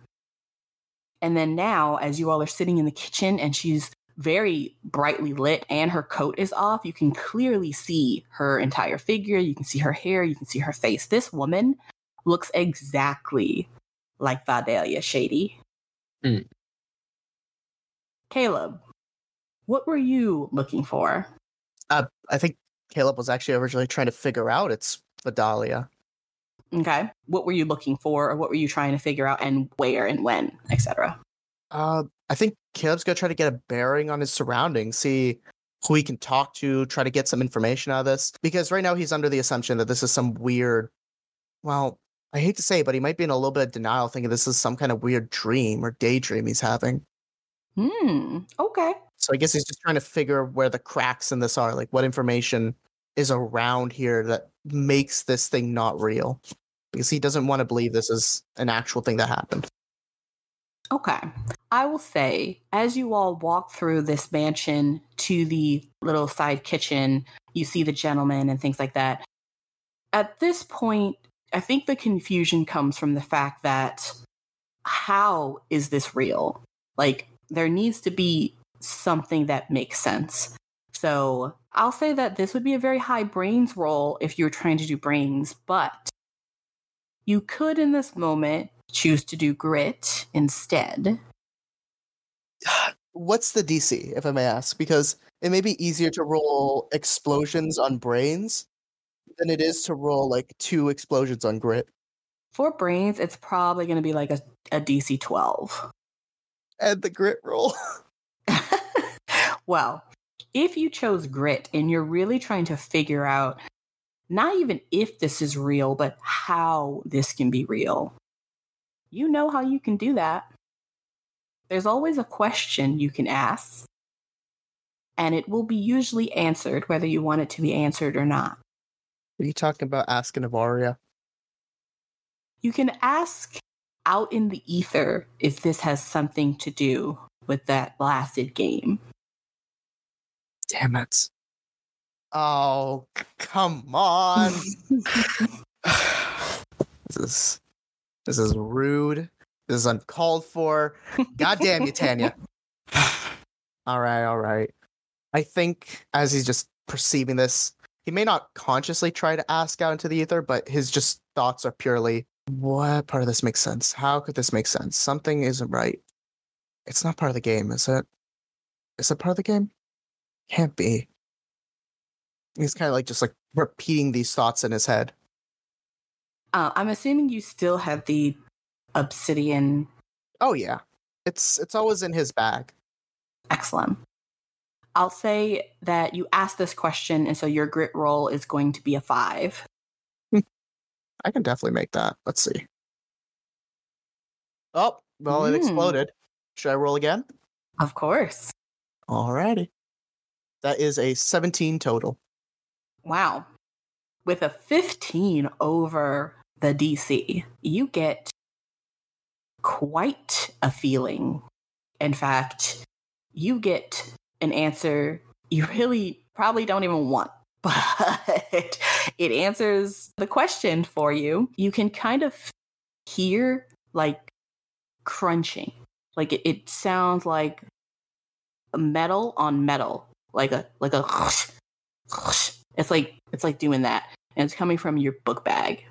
And then now, as you all are sitting in the kitchen and she's very brightly lit and her coat is off, you can clearly see her entire figure. You can see her hair. You can see her face. This woman looks exactly like Vidalia Shady. Mm. Caleb, what were you looking for? Uh, I think Caleb was actually originally trying to figure out it's Vidalia. Okay. What were you looking for, or what were you trying to figure out, and where and when, et cetera? Uh, I think Caleb's going to try to get a bearing on his surroundings, see who he can talk to, try to get some information out of this. Because right now he's under the assumption that this is some weird, well, I hate to say it, but he might be in a little bit of denial, thinking this is some kind of weird dream or daydream he's having. Hmm. Okay. So I guess he's just trying to figure where the cracks in this are, like what information is around here that makes this thing not real. Because he doesn't want to believe this is an actual thing that happened. Okay. I will say, as you all walk through this mansion to the little side kitchen, you see the gentleman and things like that. At this point, I think the confusion comes from the fact that how is this real? Like, there needs to be something that makes sense. So I'll say that this would be a very high brains roll if you're trying to do brains, but you could in this moment choose to do grit instead. What's the D C, if I may ask? Because it may be easier to roll explosions on brains than it is to roll like two explosions on grit. For brains, it's probably going to be like a, a D C twelve. And the grit roll. Well, if you chose grit and you're really trying to figure out not even if this is real, but how this can be real, you know how you can do that. There's always a question you can ask, and it will be usually answered whether you want it to be answered or not. Are you talking about asking of Aria? You can ask out in the ether if this has something to do with that blasted game. Damn it. Oh, come on. This is this is rude. This is uncalled for. God damn you, Tanya. all right, all right. I think as he's just perceiving this, he may not consciously try to ask out into the ether, but his just thoughts are purely, what part of this makes sense? How could this make sense? Something isn't right. It's not part of the game, is it? Is it part of the game? Can't be. He's kind of like just like repeating these thoughts in his head. Uh, I'm assuming you still have the obsidian. Oh yeah, it's it's always in his bag. Excellent. I'll say that you asked this question, and so your grit roll is going to be a five. I can definitely make that. Let's see. Oh, well, it Mm. exploded. Should I roll again? Of course. Alrighty. That is a seventeen total. Wow. With a fifteen over the D C, you get quite a feeling. In fact, you get an answer you really probably don't even want, but it answers the question for you. You can kind of hear like crunching. Like it, it sounds like metal on metal. Like a like a it's like it's like doing that. And it's coming from your book bag.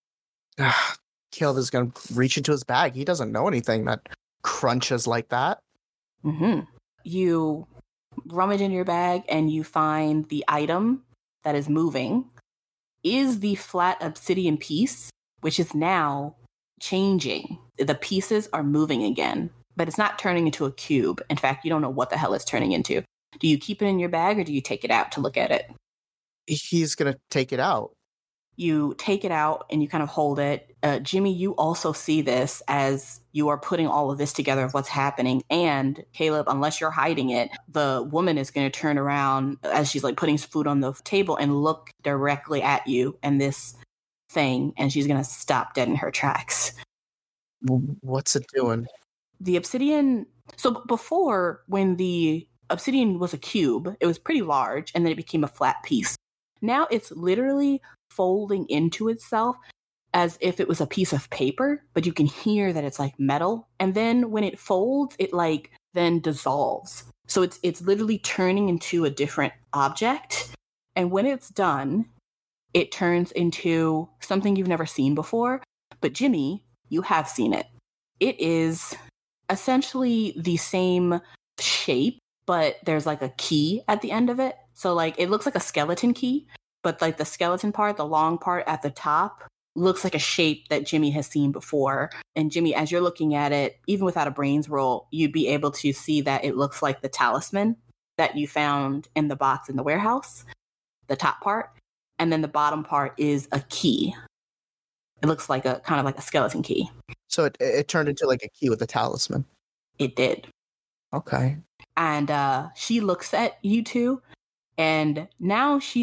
Caleb is going to reach into his bag. He doesn't know anything that crunches like that. Mm-hmm. You rummage in your bag and you find the item that is moving is the flat obsidian piece, which is now changing. The pieces are moving again, but it's not turning into a cube. In fact, you don't know what the hell it's turning into. Do you keep it in your bag or do you take it out to look at it? He's going to take it out. You take it out and you kind of hold it. Uh, Jimmy, you also see this as you are putting all of this together of what's happening. And Caleb, unless you're hiding it, the woman is going to turn around as she's like putting food on the table and look directly at you and this thing. And she's going to stop dead in her tracks. What's it doing? The obsidian. So before, when the obsidian was a cube, it was pretty large and then it became a flat piece. Now it's literally folding into itself as if it was a piece of paper, but you can hear that it's like metal. And then when it folds, it like then dissolves. So it's it's literally turning into a different object. And when it's done, it turns into something you've never seen before. But Jimmy, you have seen it. It is essentially the same shape, but there's like a key at the end of it. So like it looks like a skeleton key, but like the skeleton part, the long part at the top, looks like a shape that Jimmy has seen before. And Jimmy, as you're looking at it, even without a brains roll, you'd be able to see that it looks like the talisman that you found in the box in the warehouse, the top part. And then the bottom part is a key. It looks like a kind of like a skeleton key. So it, it turned into like a key with a talisman. It did. Okay. And uh, she looks at you two. And now she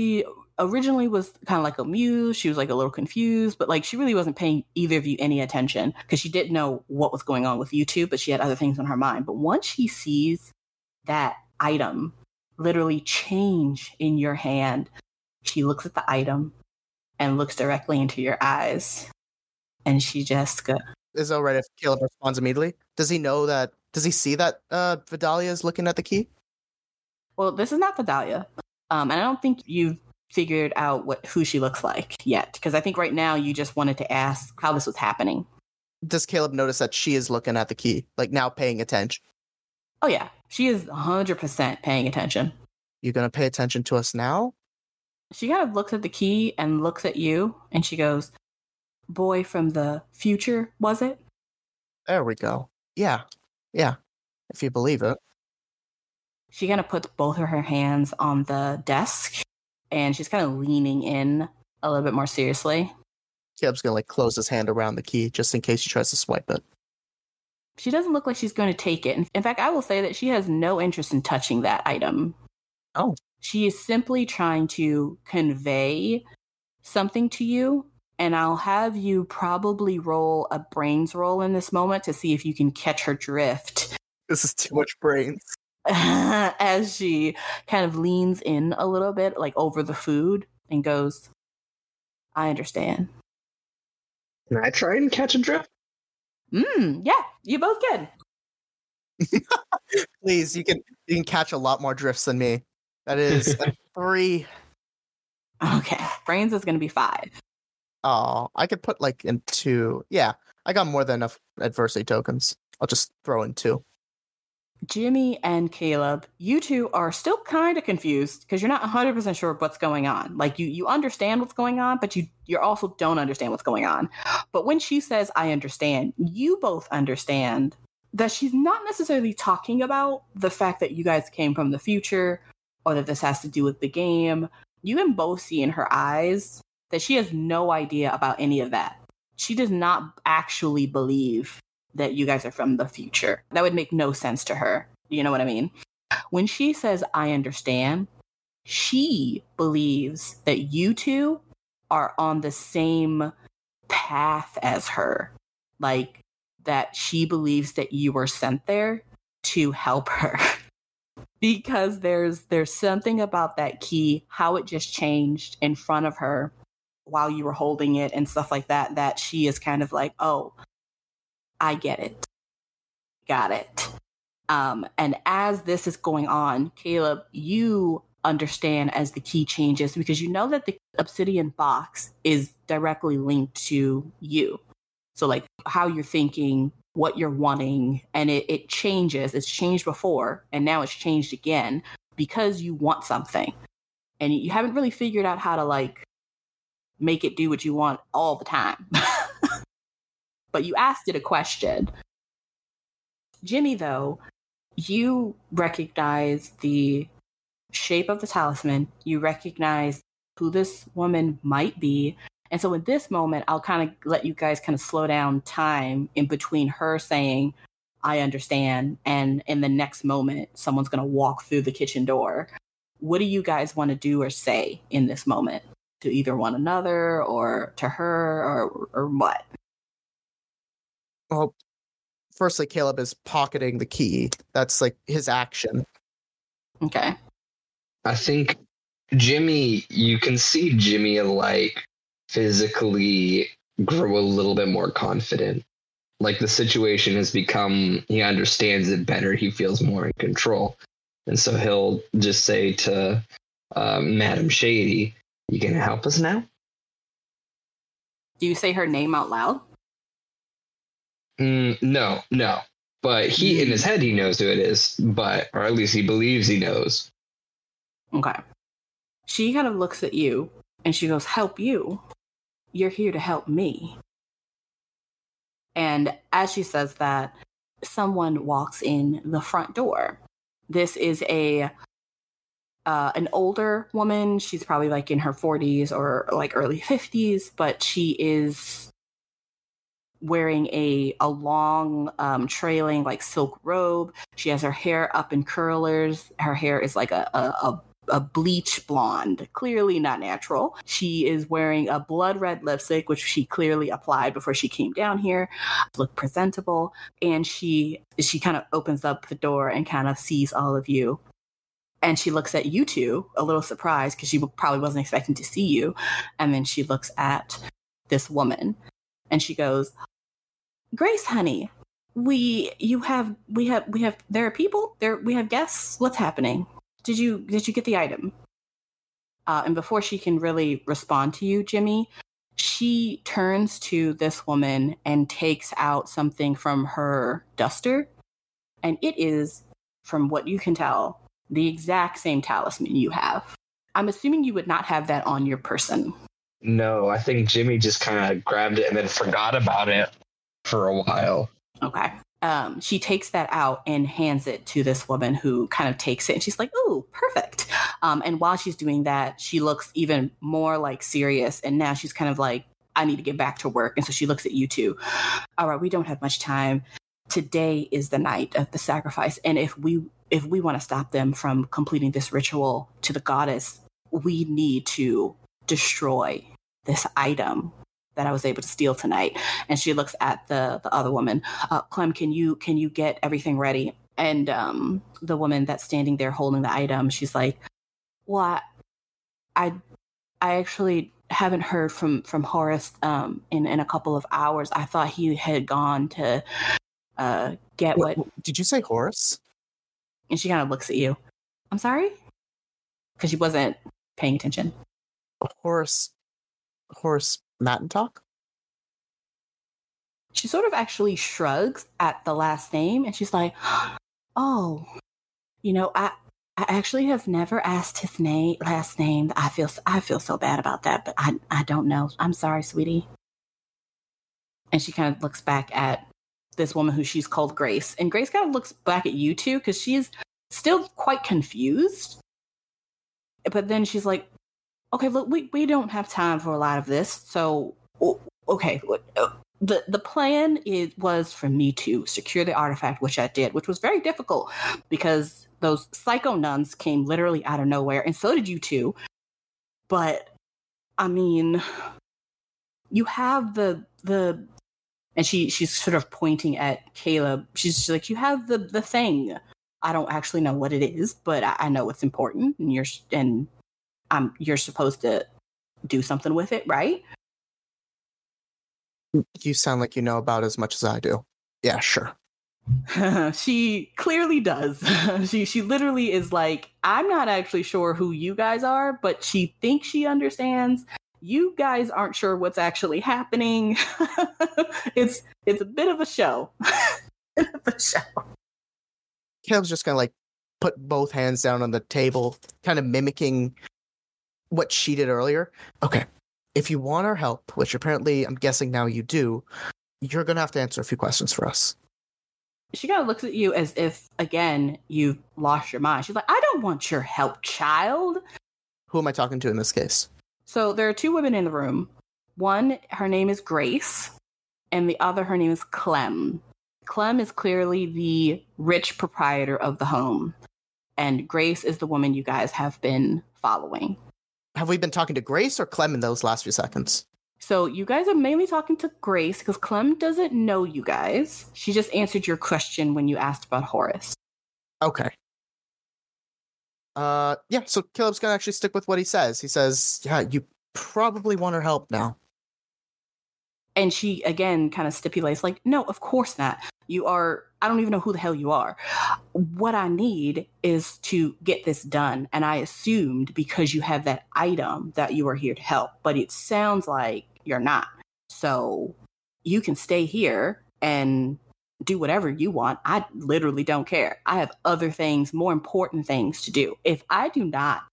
originally was kind of like amused. She was like a little confused, but like she really wasn't paying either of you any attention because she didn't know what was going on with you two, but she had other things on her mind. But once she sees that item literally change in your hand, she looks at the item and looks directly into your eyes. And she just goes, Is it all right if Caleb responds immediately? Does he know that? Does he see that uh, Vidalia is looking at the key? well, this is not Vidalia. Um, and I don't think you've figured out what who she looks like yet. Because I think right now you just wanted to ask how this was happening. Does Caleb notice that she is looking at the key, like now paying attention? Oh, yeah. She is one hundred percent paying attention. You gonna pay attention to us now? She kind of looks at the key and looks at you. And she goes, boy from the future, was it? There we go. Yeah. Yeah. If you believe it. She kind of puts both of her hands on the desk and she's kind of leaning in a little bit more seriously. Caleb's gonna like close his hand around the key just in case she tries to swipe it. She doesn't look like she's going to take it. In fact, I will say that she has no interest in touching that item. Oh. She is simply trying to convey something to you, and I'll have you probably roll a brains roll in this moment to see if you can catch her drift. This is too much brains. As she kind of leans in a little bit, like over the food, and goes, I understand. Can I try and catch a drift? Mm, yeah, you both can. Please, you can you can catch a lot more drifts than me. That is a three. Okay, brains is going to be five. Oh, I could put like in two. Yeah, I got more than enough adversity tokens. I'll just throw in two. Jimmy and Caleb, you two are still kind of confused because you're not one hundred percent sure what's going on. Like, you you understand what's going on, but you you also don't understand what's going on. But when she says, I understand, you both understand that she's not necessarily talking about the fact that you guys came from the future or that this has to do with the game. You can both see in her eyes that she has no idea about any of that. She does not actually believe that you guys are from the future. That would make no sense to her. You know what I mean? When she says, I understand, she believes that you two are on the same path as her. Like, that she believes that you were sent there to help her. Because there's there's something about that key, how it just changed in front of her while you were holding it and stuff like that, that she is kind of like, oh, I get it. Got it. Um, and as this is going on, Caleb, you understand as the key changes because you know that the obsidian box is directly linked to you. So like how you're thinking, what you're wanting, and it, it changes. It's changed before, and now it's changed again because you want something. And you haven't really figured out how to like make it do what you want all the time. But you asked it a question. Jimmy, though, you recognize the shape of the talisman. You recognize who this woman might be. And so in this moment, I'll kind of let you guys kind of slow down time in between her saying, I understand, and in the next moment, someone's going to walk through the kitchen door. What do you guys want to do or say in this moment? To either one another or to her or or what? Well, firstly, Caleb is pocketing the key. That's like his action. Okay. I think Jimmy, you can see Jimmy like physically grow a little bit more confident. Like the situation has become, he understands it better. He feels more in control. And so he'll just say to um, Madam Shady, you going to help us now? Do you say her name out loud? Mm, no, no. But he, mm. in his head, he knows who it is, but, or at least he believes he knows. Okay. She kind of looks at you and she goes, help you? You're here to help me. And as she says that, someone walks in the front door. This is a uh, an older woman. She's probably like in her forties or like early fifties, but she is wearing a a long um, trailing like silk robe. She has her hair up in curlers. Her hair is like a a, a bleach blonde, clearly not natural. She is wearing a blood red lipstick, which she clearly applied before she came down here, look presentable. And she she kind of opens up the door and kind of sees all of you. And she looks at you two, a little surprised because she probably wasn't expecting to see you. And then she looks at this woman and she goes, Grace, honey, we you have we have we have there are people there we have guests. What's happening? Did you did you get the item? Uh, and before she can really respond to you, Jimmy, she turns to this woman and takes out something from her duster. And it is, from what you can tell, the exact same talisman you have. I'm assuming you would not have that on your person. No, I think Jimmy just kind of grabbed it and then forgot about it for a while. Okay. Um, she takes that out and hands it to this woman who kind of takes it. And she's like, ooh, perfect. Um, and while she's doing that, she looks even more like serious. And now she's kind of like, I need to get back to work. And so she looks at you two. All right, we don't have much time. Today is the night of the sacrifice. And if we if we want to stop them from completing this ritual to the goddess, we need to destroy this item that I was able to steal tonight. And she looks at the the other woman. Uh, Clem, can you can you get everything ready? And um, the woman that's standing there holding the item, she's like, well, I I, I actually haven't heard from from Horace um, in in a couple of hours. I thought he had gone to uh, get what, what. Did you say Horace? And she kind of looks at you. I'm sorry? Because she wasn't paying attention. Horace, Horace Mattentalk? She sort of actually shrugs at the last name and she's like, oh, you know, I I actually have never asked his name, last name. I feel I feel so bad about that, but I I don't know. I'm sorry, sweetie. And she kind of looks back at this woman who she's called Grace. And Grace kind of looks back at you two because she's still quite confused. But then she's like, okay, look, we, we don't have time for a lot of this. So, okay, the, the plan is, was for me to secure the artifact, which I did, which was very difficult because those psycho nuns came literally out of nowhere. And so did you two. But, I mean, you have the the... And she she's sort of pointing at Caleb. She's like, you have the, the thing. I don't actually know what it is, but I, I know it's important, and you're and I'm you're supposed to do something with it, right? You sound like you know about as much as I do. Yeah, sure. She clearly does. she she literally is like, I'm not actually sure who you guys are, but she thinks she understands. You guys aren't sure what's actually happening. it's it's a bit of a show. bit of a show. Caleb's just gonna like put both hands down on the table, kind of mimicking what she did earlier. Okay, if you want our help, which apparently I'm guessing now you do, you're gonna have to answer a few questions for us. She kind of looks at you as if, again, you've lost your mind. She's like, I don't want your help, child. Who am I talking to in this case? So there are two women in the room. One, her name is Grace, and the other, her name is Clem. Clem is clearly the rich proprietor of the home, and Grace is the woman you guys have been following. Have we been talking to Grace or Clem in those last few seconds? So you guys are mainly talking to Grace because Clem doesn't know you guys. She just answered your question when you asked about Horace. Okay. Uh, yeah, so Caleb's gonna actually stick with what he says. He says, yeah, you probably want her help now. And she, again, kind of stipulates, like, no, of course not. You are, I don't even know who the hell you are. What I need is to get this done. And I assumed because you have that item that you are here to help, but it sounds like you're not. So you can stay here and do whatever you want. I literally don't care. I have other things, more important things to do. If I do not,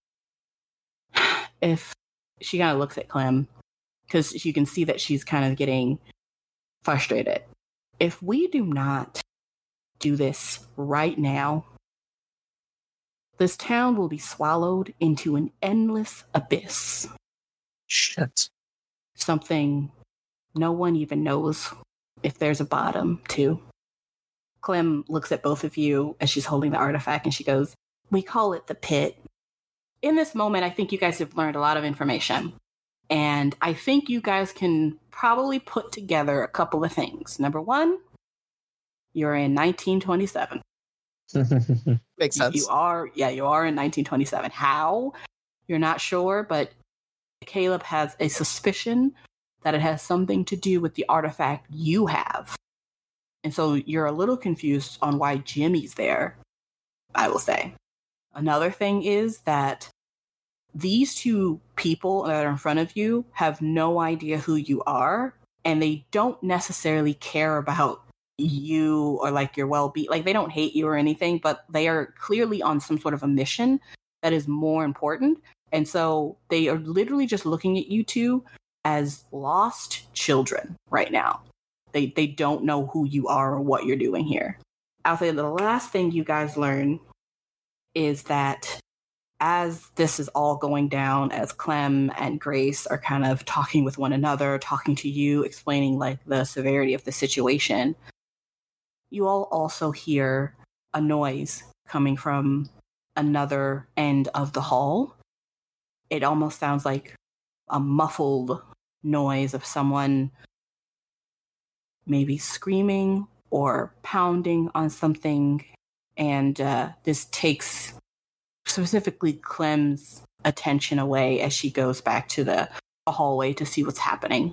if she kind of looks at Clem, because you can see that she's kind of getting frustrated. If we do not do this right now, this town will be swallowed into an endless abyss. Shit. Something no one even knows if there's a bottom to. Clem looks at both of you as she's holding the artifact and she goes, we call it the pit. in this moment, I think you guys have learned a lot of information. And I think you guys can probably put together a couple of things. Number one, you're in nineteen twenty-seven. Makes sense. You are, yeah, you are in nineteen twenty-seven. How? You're not sure, but Caleb has a suspicion that it has something to do with the artifact you have. And so you're a little confused on why Jimmy's there, I will say. Another thing is that these two people that are in front of you have no idea who you are, and they don't necessarily care about you or like your well-being. Like, they don't hate you or anything, but they are clearly on some sort of a mission that is more important. And so they are literally just looking at you two as lost children right now. They they don't know who you are or what you're doing here. I'll say the last thing you guys learn is that as this is all going down, as Clem and Grace are kind of talking with one another, talking to you, explaining like the severity of the situation, you all also hear a noise coming from another end of the hall. It almost sounds like a muffled noise of someone maybe screaming or pounding on something. And uh, this takes specifically Clem's attention away as she goes back to the hallway to see what's happening.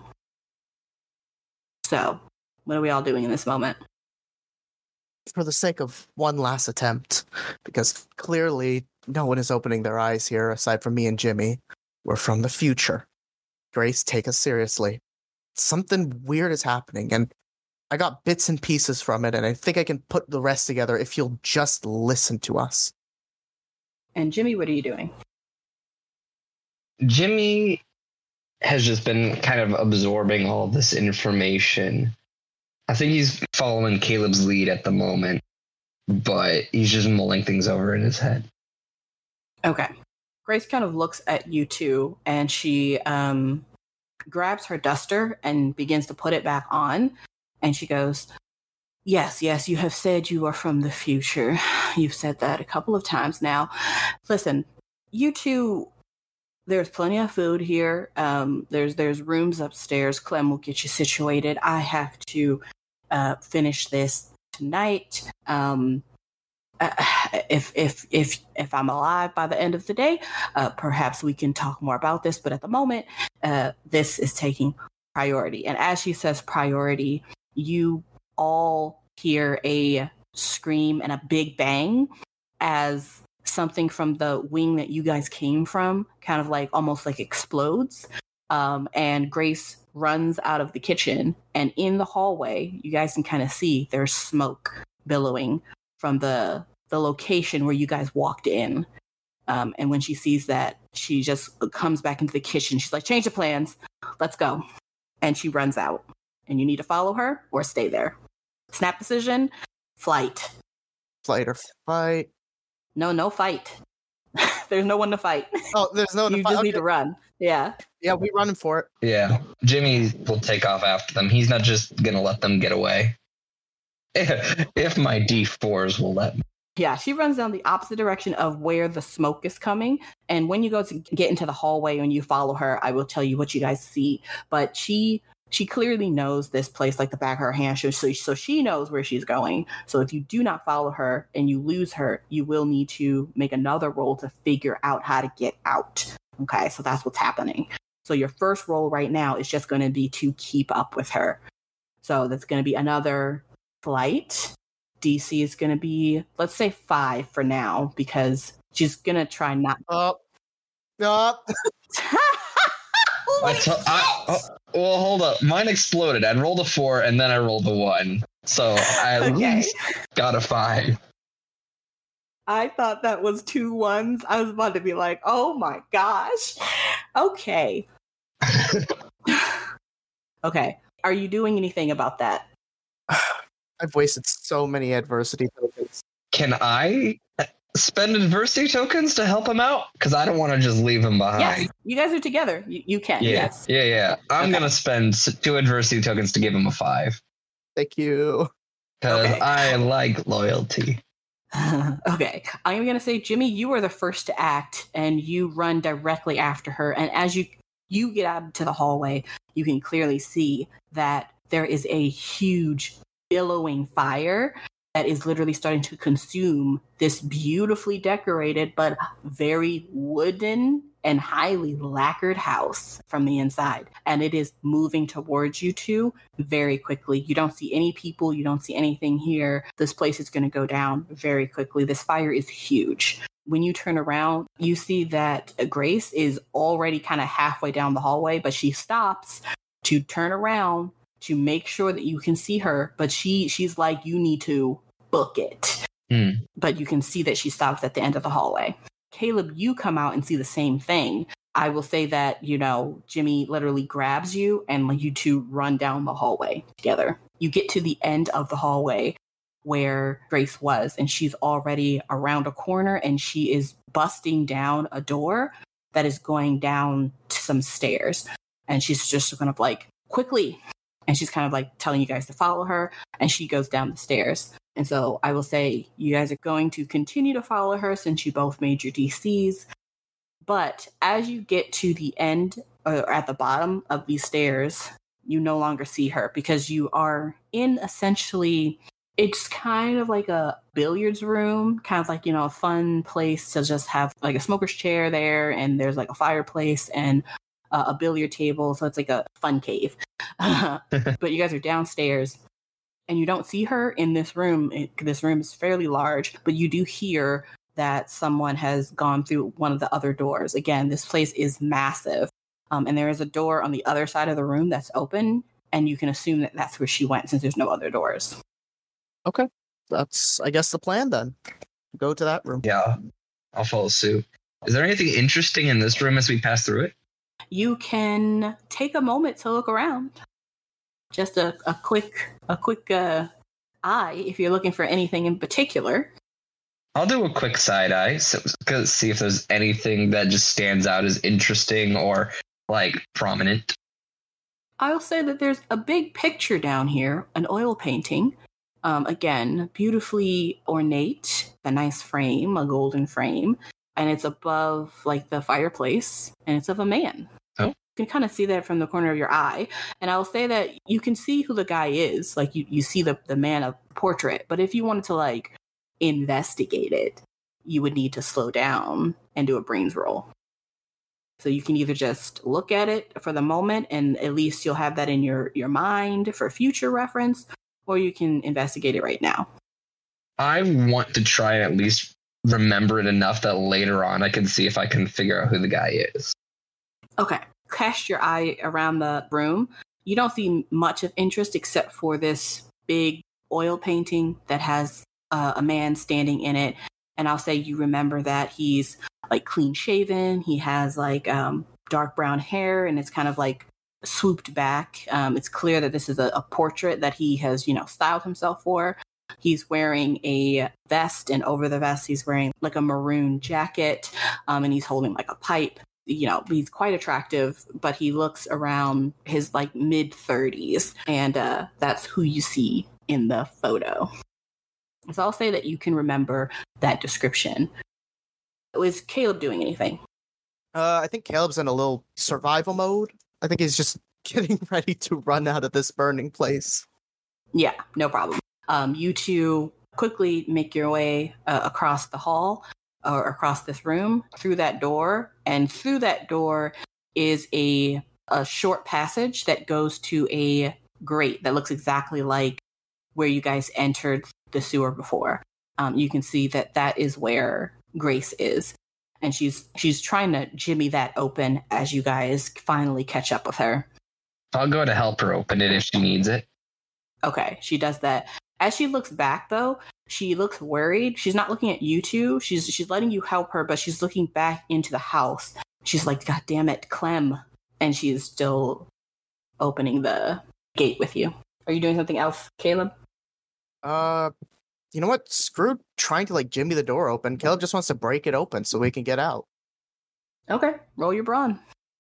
So, what are we all doing in this moment? For the sake of one last attempt, because clearly no one is opening their eyes here aside from me and Jimmy. We're from the future. Grace, take us seriously. Something weird is happening, and I got bits and pieces from it, and I think I can put the rest together if you'll just listen to us. And Jimmy, what are you doing? Jimmy has just been kind of absorbing all this information. I think he's following Caleb's lead at the moment, but he's just mulling things over in his head. Okay. Grace kind of looks at you two, and she um, grabs her duster and begins to put it back on. And she goes, yes, yes, you have said you are from the future. You've said that a couple of times now. Listen, you two, there's plenty of food here. Um, there's there's rooms upstairs. Clem will get you situated. I have to uh, finish this tonight. Um, uh, if if if if I'm alive by the end of the day, uh, perhaps we can talk more about this. But at the moment, uh, this is taking priority. And as she says priority, you all hear a scream and a big bang as something from the wing that you guys came from kind of like almost like explodes. Um, and Grace runs out of the kitchen, and in the hallway, you guys can kind of see there's smoke billowing from the the location where you guys walked in. Um, and when she sees that, she just comes back into the kitchen. She's like, change the plans. Let's go. And she runs out. And you need to follow her or stay there. Snap decision, flight. Flight or fight? No, no fight. There's no one to fight. Oh, there's no one to You fight. just Okay. need to run. Yeah. Yeah, we running for it. Yeah, Jimmy will take off after them. He's not just going to let them get away. If, if my D fours will let me. Yeah, she runs down the opposite direction of where the smoke is coming. And when you go to get into the hallway and you follow her, I will tell you what you guys see. But she she clearly knows this place like the back of her hand. So, so she knows where she's going. So if you do not follow her and you lose her, you will need to make another roll to figure out how to get out. Okay, so that's what's happening. So your first roll right now is just going to be to keep up with her. So that's going to be another flight. D C is going to be, let's say five for now, because she's going to try not. Up. Up. I t- I, oh, well, hold up. Mine exploded. I rolled a four, and then I rolled a one. So I at Okay. least got a five. I thought that was two ones. I was about to be like, oh my gosh. Okay. Okay. Are you doing anything about that? I've wasted so many adversity tokens. Can I spend adversity tokens to help him out? Because I don't want to just leave him behind. Yes. You guys are together. You, you can. Yeah, Yes. yeah, yeah. I'm Okay. gonna spend s- two adversity tokens to give him a five Thank you. because Okay. I like loyalty. Okay, I'm going to say, Jimmy, you are the first to act, and you run directly after her. And as you you get out into the hallway, you can clearly see that there is a huge billowing fire that is literally starting to consume this beautifully decorated but very wooden and highly lacquered house from the inside. And it is moving towards you two very quickly. You don't see any people. You don't see anything here. This place is going to go down very quickly. This fire is huge. When you turn around, you see that Grace is already kind of halfway down the hallway, but she stops to turn around to make sure that you can see her. But she she's like, you need to book it. Mm. But you can see that she stops at the end of the hallway. Caleb, you come out and see the same thing. I will say that, you know, Jimmy literally grabs you and you two run down the hallway together. You get to the end of the hallway where Grace was, and she's already around a corner, and she is busting down a door that is going down to some stairs. And she's just kind of like, quickly. And she's kind of like telling you guys to follow her, and she goes down the stairs. And so I will say you guys are going to continue to follow her since you both made your D Cs. But as you get to the end or at the bottom of these stairs, you no longer see her because you are in essentially, it's kind of like a billiards room, kind of like, you know, a fun place to just have like a smoker's chair there. And there's like a fireplace and uh, a billiard table. So it's like a fun cave. But you guys are downstairs. And you don't see her in this room. It, this room is fairly large, but you do hear that someone has gone through one of the other doors. Again, this place is massive. Um, and there is a door on the other side of the room that's open. And you can assume that that's where she went since there's no other doors. Okay. That's, I guess, the plan then. Go to that room. Yeah, I'll follow suit. Is there anything interesting in this room as we pass through it? You can take a moment to look around. Just a, a quick a quick uh, eye if you're looking for anything in particular. I'll do a quick side eye so, see if there's anything that just stands out as interesting or like prominent. I'll say that there's a big picture down here, an oil painting. Um, again, beautifully ornate, a nice frame, a golden frame, and it's above like the fireplace, and it's of a man. Oh. You can kind of see that from the corner of your eye. And I'll say that you can see who the guy is. Like you, you see the, the man of portrait. But if you wanted to like investigate it, you would need to slow down and do a brains roll. So you can either just look at it for the moment and at least you'll have that in your, your mind for future reference, or you can investigate it right now. I want to try and at least remember it enough that later on I can see if I can figure out who the guy is. Okay. Cast your eye around the room. You don't see much of interest except for this big oil painting that has uh, a man standing in it. And I'll say you remember that he's like clean shaven. He has like um, dark brown hair and it's kind of like swooped back. Um, it's clear that this is a, a portrait that he has, you know, styled himself for. He's wearing a vest, and over the vest, he's wearing like a maroon jacket, um, and he's holding like a pipe. You know, he's quite attractive, but he looks around his like mid thirties, and uh, that's who you see in the photo. So I'll say that you can remember that description. Was Caleb doing anything? Uh, I think Caleb's in a little survival mode. I think he's just getting ready to run out of this burning place. Yeah, no problem. Um, you two quickly make your way uh, across the hall or across this room through that door. And through that door is a, a short passage that goes to a grate that looks exactly like where you guys entered the sewer before. Um, you can see that that is where Grace is. And she's she's trying to jimmy that open as you guys finally catch up with her. I'll go to help her open it if she needs it. Okay, she does that. As she looks back, though, she looks worried. She's not looking at you two. She's she's letting you help her, but she's looking back into the house. She's like, God damn it, Clem. And she's still opening the gate with you. Are you doing something else, Caleb? Uh, you know what? Screw trying to like jimmy the door open. Caleb just wants to break it open so we can get out. Okay, roll your brawn.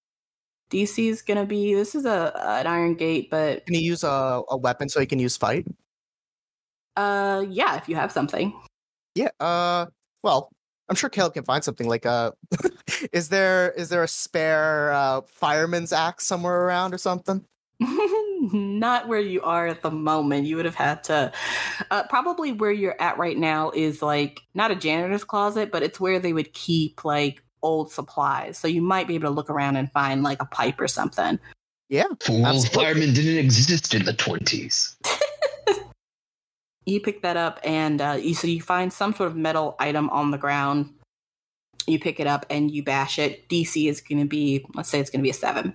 D C's gonna be, this is a an iron gate, but... Can he use a, a weapon so he can use fight? Uh, yeah, if you have something. Yeah. Uh. Well, I'm sure Caleb can find something like uh is there is there a spare uh, fireman's axe somewhere around or something? Not where you are at the moment. You would have had to uh, probably where you're at right now is like not a janitor's closet, but it's where they would keep like old supplies. So you might be able to look around and find like a pipe or something. Yeah. Well, firemen didn't exist in the twenties. You pick that up and uh, you so you find some sort of metal item on the ground. You pick it up and you bash it. D C is going to be, let's say it's going to be a seven.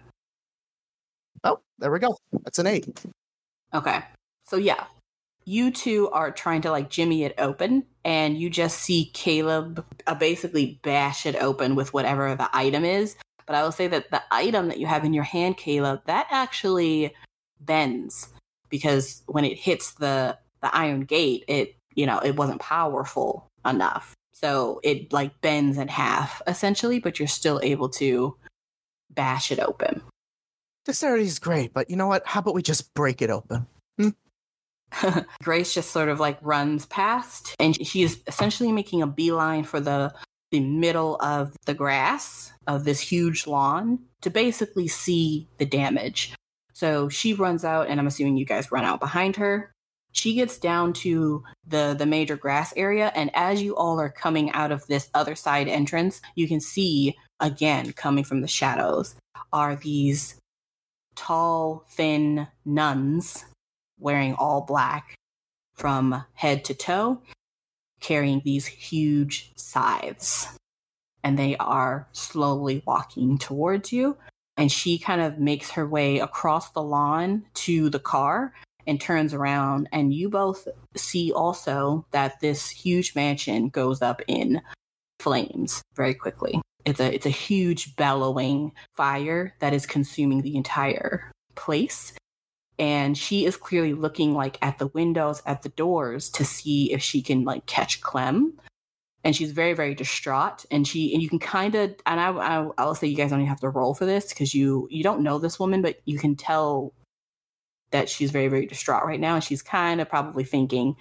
Oh, there we go. That's an eight. Okay. So yeah, you two are trying to like jimmy it open and you just see Caleb uh, basically bash it open with whatever the item is. But I will say that the item that you have in your hand, Caleb, that actually bends because when it hits the, the iron gate, it, you know, it wasn't powerful enough. So it like bends in half essentially, but you're still able to bash it open. Dexterity is great, but you know what? How about we just break it open? Hmm? Grace just sort of like runs past and she is essentially making a beeline for the the middle of the grass of this huge lawn to basically see the damage. So she runs out and I'm assuming you guys run out behind her. She gets down to the, the major grass area. And as you all are coming out of this other side entrance, you can see again, coming from the shadows are these tall, thin nuns wearing all black from head to toe, carrying these huge scythes. And they are slowly walking towards you. And she kind of makes her way across the lawn to the car and turns around. And you both see also that this huge mansion goes up in flames very quickly. It's a it's a huge bellowing fire that is consuming the entire place. And she is clearly looking like at the windows, at the doors to see if she can like catch Clem. And she's very, very distraught. And she and you can kind of and I, I I'll say you guys don't even have to roll for this because you you don't know this woman, but you can tell that she's very, very distraught right now. And she's kind of probably thinking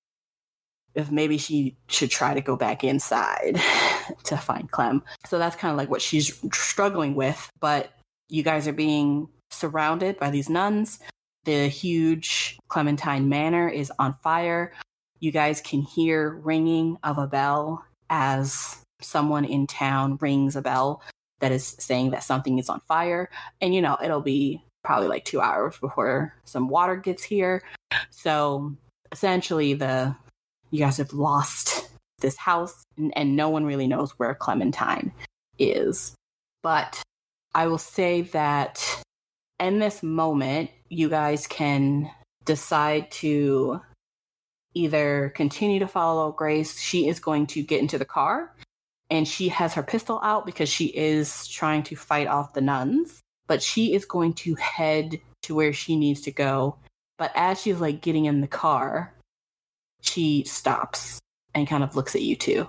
if maybe she should try to go back inside to find Clem. So that's kind of like what she's struggling with. But you guys are being surrounded by these nuns. The huge Clementine Manor is on fire. You guys can hear ringing of a bell as someone in town rings a bell that is saying that something is on fire. And, you know, it'll be probably like two hours before some water gets here. So essentially the you guys have lost this house and, and no one really knows where Clementine is. But I will say that in this moment, you guys can decide to either continue to follow Grace. She is going to get into the car and she has her pistol out because she is trying to fight off the nuns, but she is going to head to where she needs to go. But as she's like getting in the car, she stops and kind of looks at you two.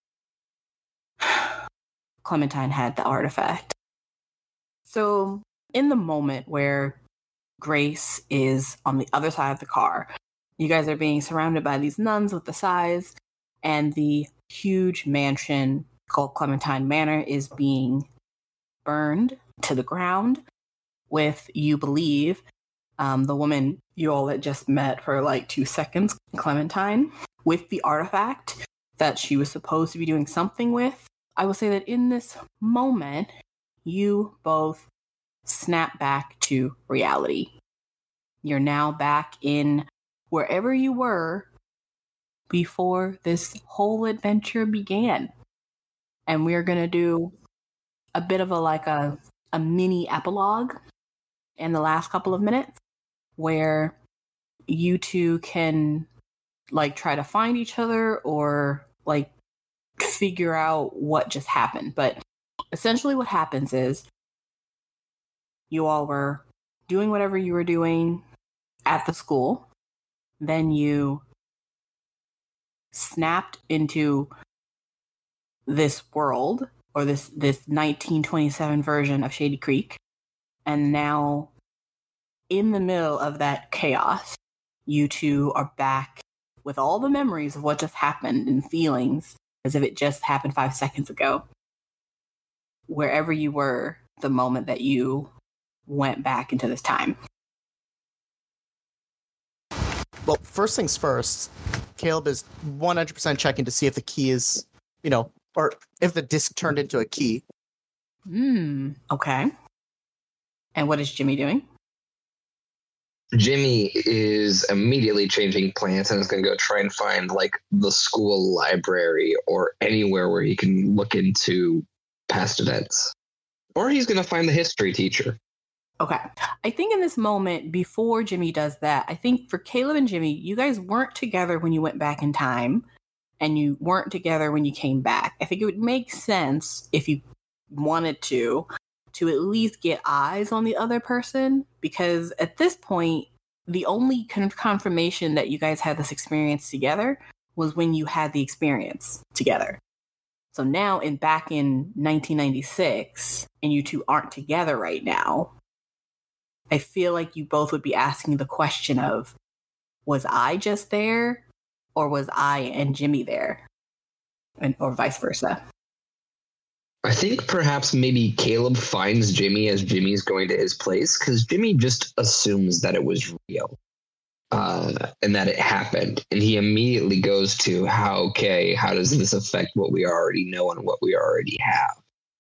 Clementine had the artifact. So in the moment where Grace is on the other side of the car, you guys are being surrounded by these nuns with the scythes, and the huge mansion called Clementine Manor is being burned to the ground with, you believe, um, the woman you all had just met for like two seconds, Clementine, with the artifact that she was supposed to be doing something with. I will say that in this moment, you both snap back to reality. You're now back in wherever you were before this whole adventure began. And we're going to do a bit of a like a, a mini epilogue in the last couple of minutes where you two can like try to find each other or like figure out what just happened. But essentially what happens is you all were doing whatever you were doing at the school. Then you snapped into this world or this, this nineteen twenty-seven version of Shady Creek. And now in the middle of that chaos, you two are back with all the memories of what just happened and feelings as if it just happened five seconds ago, wherever you were the moment that you went back into this time. Well, first things first, Caleb is one hundred percent checking to see if the key is, you know, or if the disc turned into a key. Hmm. Okay. And what is Jimmy doing? Jimmy is immediately changing plans and is going to go try and find like the school library or anywhere where he can look into past events. Or he's going to find the history teacher. Okay. I think in this moment, before Jimmy does that, I think for Caleb and Jimmy, you guys weren't together when you went back in time, and you weren't together when you came back. I think it would make sense if you wanted to, to at least get eyes on the other person, because at this point, the only con- confirmation that you guys had this experience together was when you had the experience together. So now in back in nineteen ninety-six, and you two aren't together right now, I feel like you both would be asking the question of, was I just there, or was I and Jimmy there? And, or vice versa. I think perhaps maybe Caleb finds Jimmy as Jimmy's going to his place, because Jimmy just assumes that it was real uh, and that it happened. And he immediately goes to, how, okay, how does this affect what we already know and what we already have?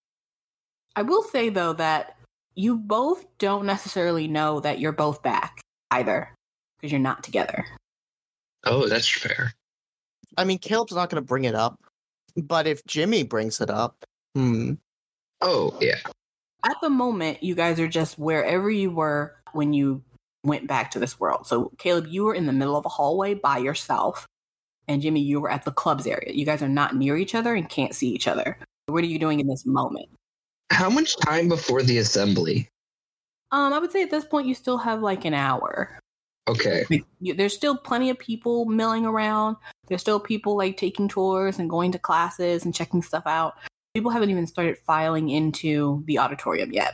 I will say, though, that you both don't necessarily know that you're both back either, because you're not together. Oh, that's fair. I mean, Caleb's not going to bring it up, but if Jimmy brings it up, hmm. Oh, yeah. At the moment, you guys are just wherever you were when you went back to this world. So, Caleb, you were in the middle of a hallway by yourself, and Jimmy, you were at the clubs area. You guys are not near each other and can't see each other. What are you doing in this moment? How much time before the assembly? Um, I would say at this point you still have like an hour. Okay. Like, you, there's still plenty of people milling around. There's still people like taking tours and going to classes and checking stuff out. People haven't even started filing into the auditorium yet.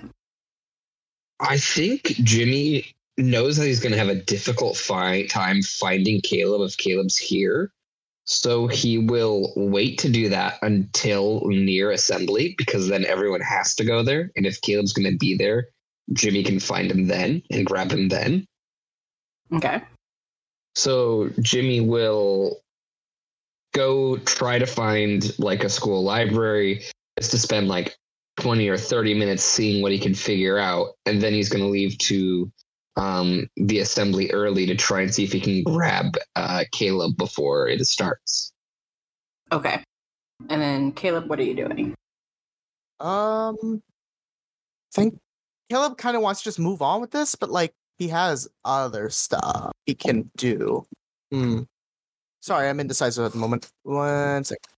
I think Jimmy knows that he's going to have a difficult fi- time finding Caleb if Caleb's here. So he will wait to do that until near assembly, because then everyone has to go there. And if Caleb's going to be there, Jimmy can find him then and grab him then. Okay. So Jimmy will go try to find like a school library just to spend like twenty or thirty minutes seeing what he can figure out. And then he's going to leave to um, the assembly early to try and see if he can grab uh, Caleb before it starts. Okay. And then Caleb, what are you doing? Um, I think Caleb kind of wants to just move on with this, but like he has other stuff he can do. Hmm. Sorry, I'm indecisive at the moment. One second.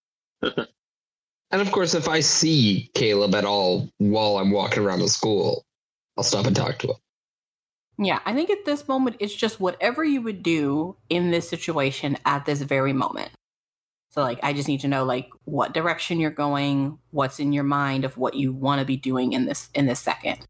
And of course, if I see Caleb at all while I'm walking around the school, I'll stop and talk to him. Yeah, I think at this moment, it's just whatever you would do in this situation at this very moment. So, like, I just need to know, like, what direction you're going, what's in your mind of what you want to be doing in this in this second.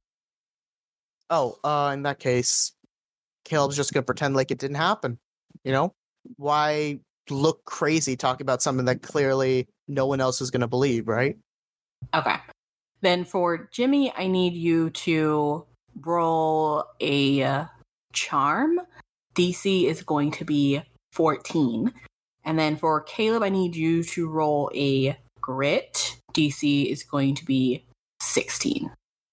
Oh, uh, in that case, Caleb's just gonna pretend like it didn't happen. You know, why look crazy talking about something that clearly no one else is gonna believe, right? Okay. Then for Jimmy, I need you to roll a uh, charm. D C is going to be fourteen. And then for Caleb, I need you to roll a grit. D C is going to be sixteen.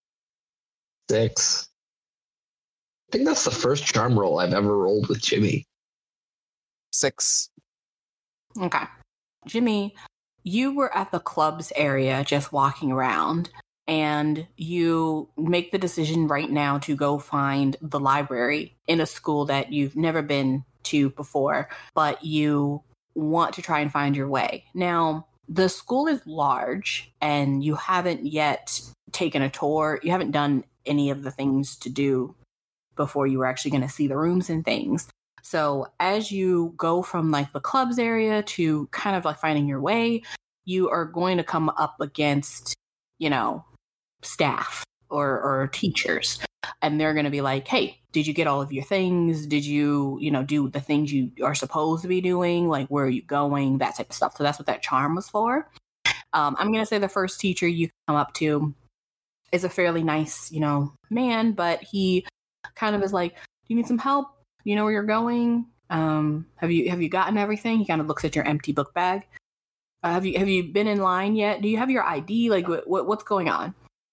Six. I think that's the first charm roll I've ever rolled with Jimmy. Six. Okay. Jimmy, you were at the clubs area just walking around, and you make the decision right now to go find the library in a school that you've never been to before, but you want to try and find your way. Now, the school is large, and you haven't yet taken a tour. You haven't done any of the things to do before you were actually going to see the rooms and things. So as you go from like the clubs area to kind of like finding your way, you are going to come up against, you know, staff or, or teachers. and they're going to be like, hey, did you get all of your things? Did you, you know, do the things you are supposed to be doing? Like, where are you going? That type of stuff. So that's what that charm was for. Um, I'm going to say the first teacher you come up to is a fairly nice, you know, man, but he kind of is like, do you need some help? You know where you're going? Um, have you have you gotten everything? He kind of looks at your empty book bag. Uh, have you have you been in line yet? Do you have your I D? Like, what, what what's going on?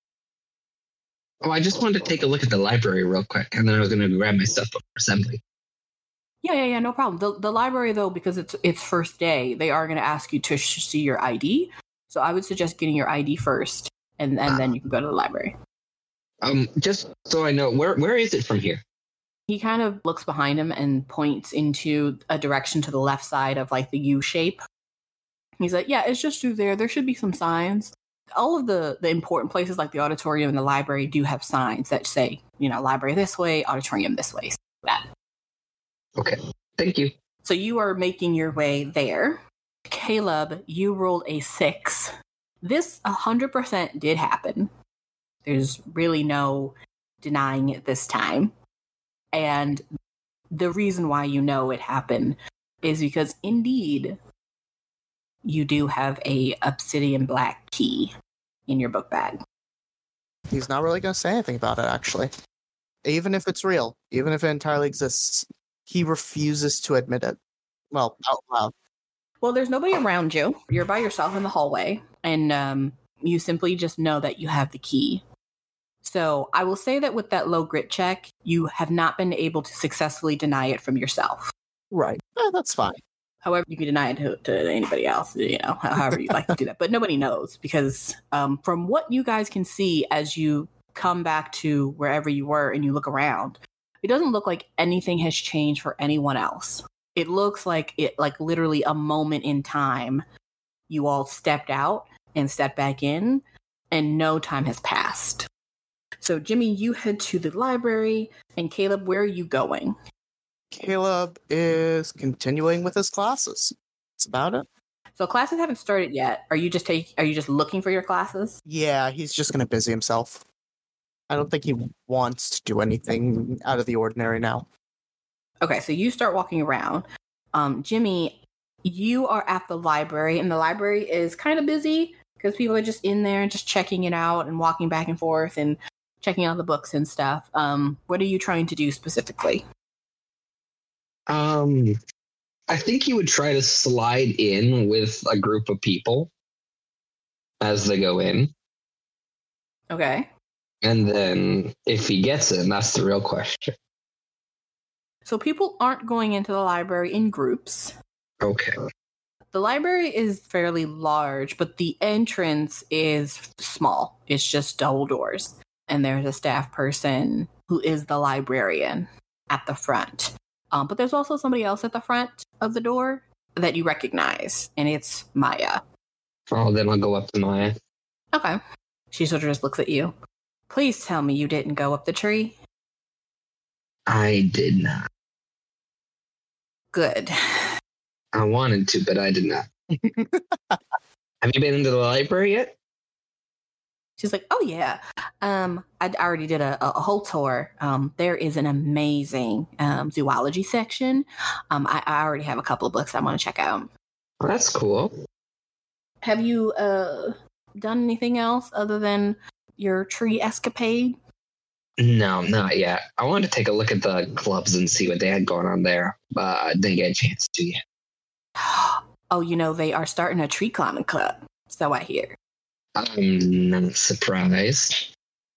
Oh, I just wanted to take a look at the library real quick, and then I was going to grab my stuff before assembly. Yeah, yeah, yeah, no problem. The the library, though, because it's it's first day, they are going to ask you to sh- see your I D. So I would suggest getting your I D first, and, and ah. then you can go to the library. Um, just so I know, where where is it from here? He kind of looks behind him and points into a direction to the left side of like the U shape. He's like, yeah, it's just through there. There should be some signs. All of the, the important places like the auditorium and the library do have signs that say, you know, library this way, auditorium this way. So that. Okay. Thank you. So you are making your way there. Caleb, you rolled a six. This one hundred percent did happen. There's really no denying it this time. And the reason why you know it happened is because indeed you do have a obsidian black key in your book bag. He's not really going to say anything about it, actually. Even if it's real, even if it entirely exists, he refuses to admit it. Well, out loud. Well, there's nobody around you. You're by yourself in the hallway, and um, you simply just know that you have the key. So I will say that with that low grit check, you have not been able to successfully deny it from yourself. Right. Eh, that's fine. However, you can deny it to, to anybody else, you know, however you'd like to do that. But nobody knows because um, from what you guys can see as you come back to wherever you were and you look around, it doesn't look like anything has changed for anyone else. It looks like it, like literally a moment in time, you all stepped out and stepped back in and no time has passed. So, Jimmy, you head to the library, and Caleb, where are you going? Caleb is continuing with his classes. That's about it. So, classes haven't started yet. Are you just take? Are you just looking for your classes? Yeah, he's just going to busy himself. I don't think he wants to do anything out of the ordinary now. Okay, so you start walking around. Um, Jimmy, you are at the library, and the library is kind of busy because people are just in there and just checking it out and walking back and forth and checking out the books and stuff. Um, what are you trying to do specifically? Um, I think you would try to slide in with a group of people as they go in. Okay. And then if he gets in, that's the real question. So people aren't going into the library in groups. Okay. The library is fairly large, but the entrance is small. It's just double doors. And there's a staff person who is the librarian at the front. Um, but there's also somebody else at the front of the door that you recognize, and it's Maya. Oh, then I'll go up to Maya. Okay. She sort of just looks at you. Please tell me you didn't go up the tree. I did not. Good. I wanted to, but I did not. Have you been into the library yet? She's like, oh, yeah. Um, I already did a, a whole tour. Um, there is an amazing um, zoology section. Um, I, I already have a couple of books I want to check out. Well, that's cool. Have you uh, done anything else other than your tree escapade? No, not yet. I wanted to take a look at the clubs and see what they had going on there, but I didn't get a chance to yet. Oh, you know, they are starting a tree climbing club. So I hear. I'm not surprised.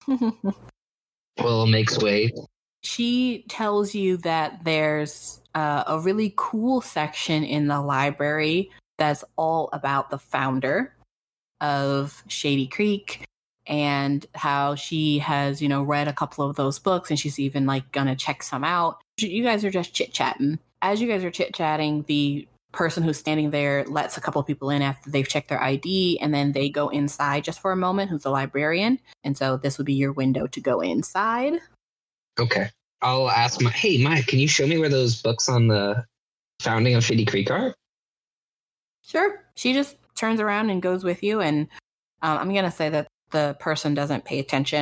Will makes way. She tells you that there's uh, a really cool section in the library that's all about the founder of Shady Creek and how she has, you know, read a couple of those books and she's even like gonna check some out. You guys are just chit-chatting. As you guys are chit-chatting, the person who's standing there lets a couple of people in after they've checked their I D, and then they go inside just for a moment, who's the librarian. And so this would be your window to go inside. Okay. I'll ask my, hey, Mike, can you show me where those books on the founding of Shady Creek are? Sure. She just turns around and goes with you. And um, I'm going to say that the person doesn't pay attention.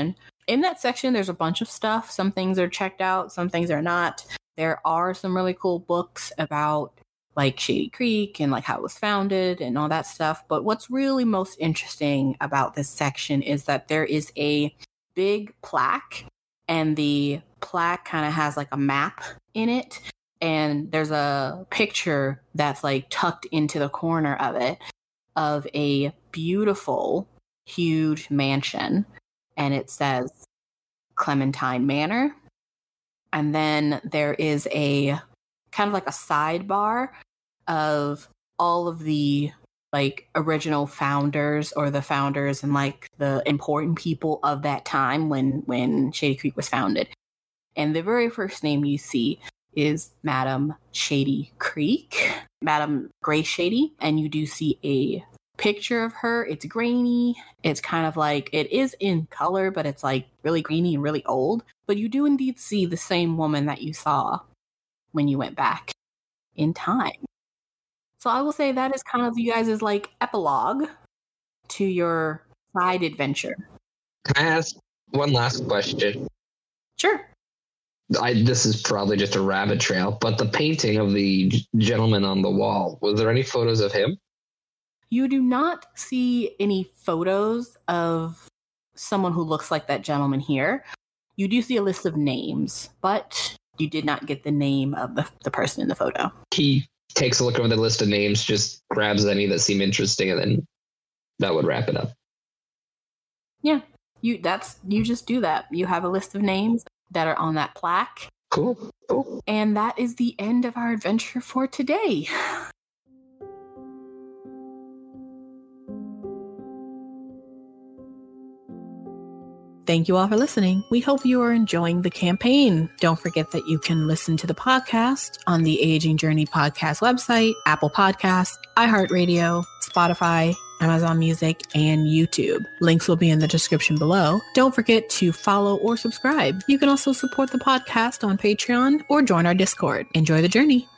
in that section, there's a bunch of stuff. Some things are checked out, some things are not. There are some really cool books about like Shady Creek and like how it was founded and all that stuff. But what's really most interesting about this section is that there is a big plaque, and the plaque kind of has like a map in it. And there's a picture that's like tucked into the corner of it of a beautiful, huge mansion. And it says Clementine Manor. And then there is a kind of like a sidebar of all of the like original founders or the founders and like the important people of that time when, when Shady Creek was founded. And the very first name you see is Madam Shady Creek, Madam Grace Shady. And you do see a picture of her. It's grainy. It's kind of like, it is in color, but it's like really grainy and really old. But you do indeed see the same woman that you saw when you went back in time. So I will say that is kind of you guys' like epilogue to your side adventure. Can I ask one last question? Sure. I, this is probably just a rabbit trail, but the painting of the g- gentleman on the wall, was there any photos of him? You do not see any photos of someone who looks like that gentleman here. You do see a list of names, but you did not get the name of the, the person in the photo. He takes a look over the list of names, just grabs any that seem interesting, and then that would wrap it up. Yeah, you that's you just do that. You have a list of names that are on that plaque. Cool. Cool. And that is the end of our adventure for today. Thank you all for listening. We hope you are enjoying the campaign. Don't forget that you can listen to the podcast on the Aging Journey podcast website, Apple Podcasts, iHeartRadio, Spotify, Amazon Music, and YouTube. Links will be in the description below. Don't forget to follow or subscribe. You can also support the podcast on Patreon or join our Discord. Enjoy the journey.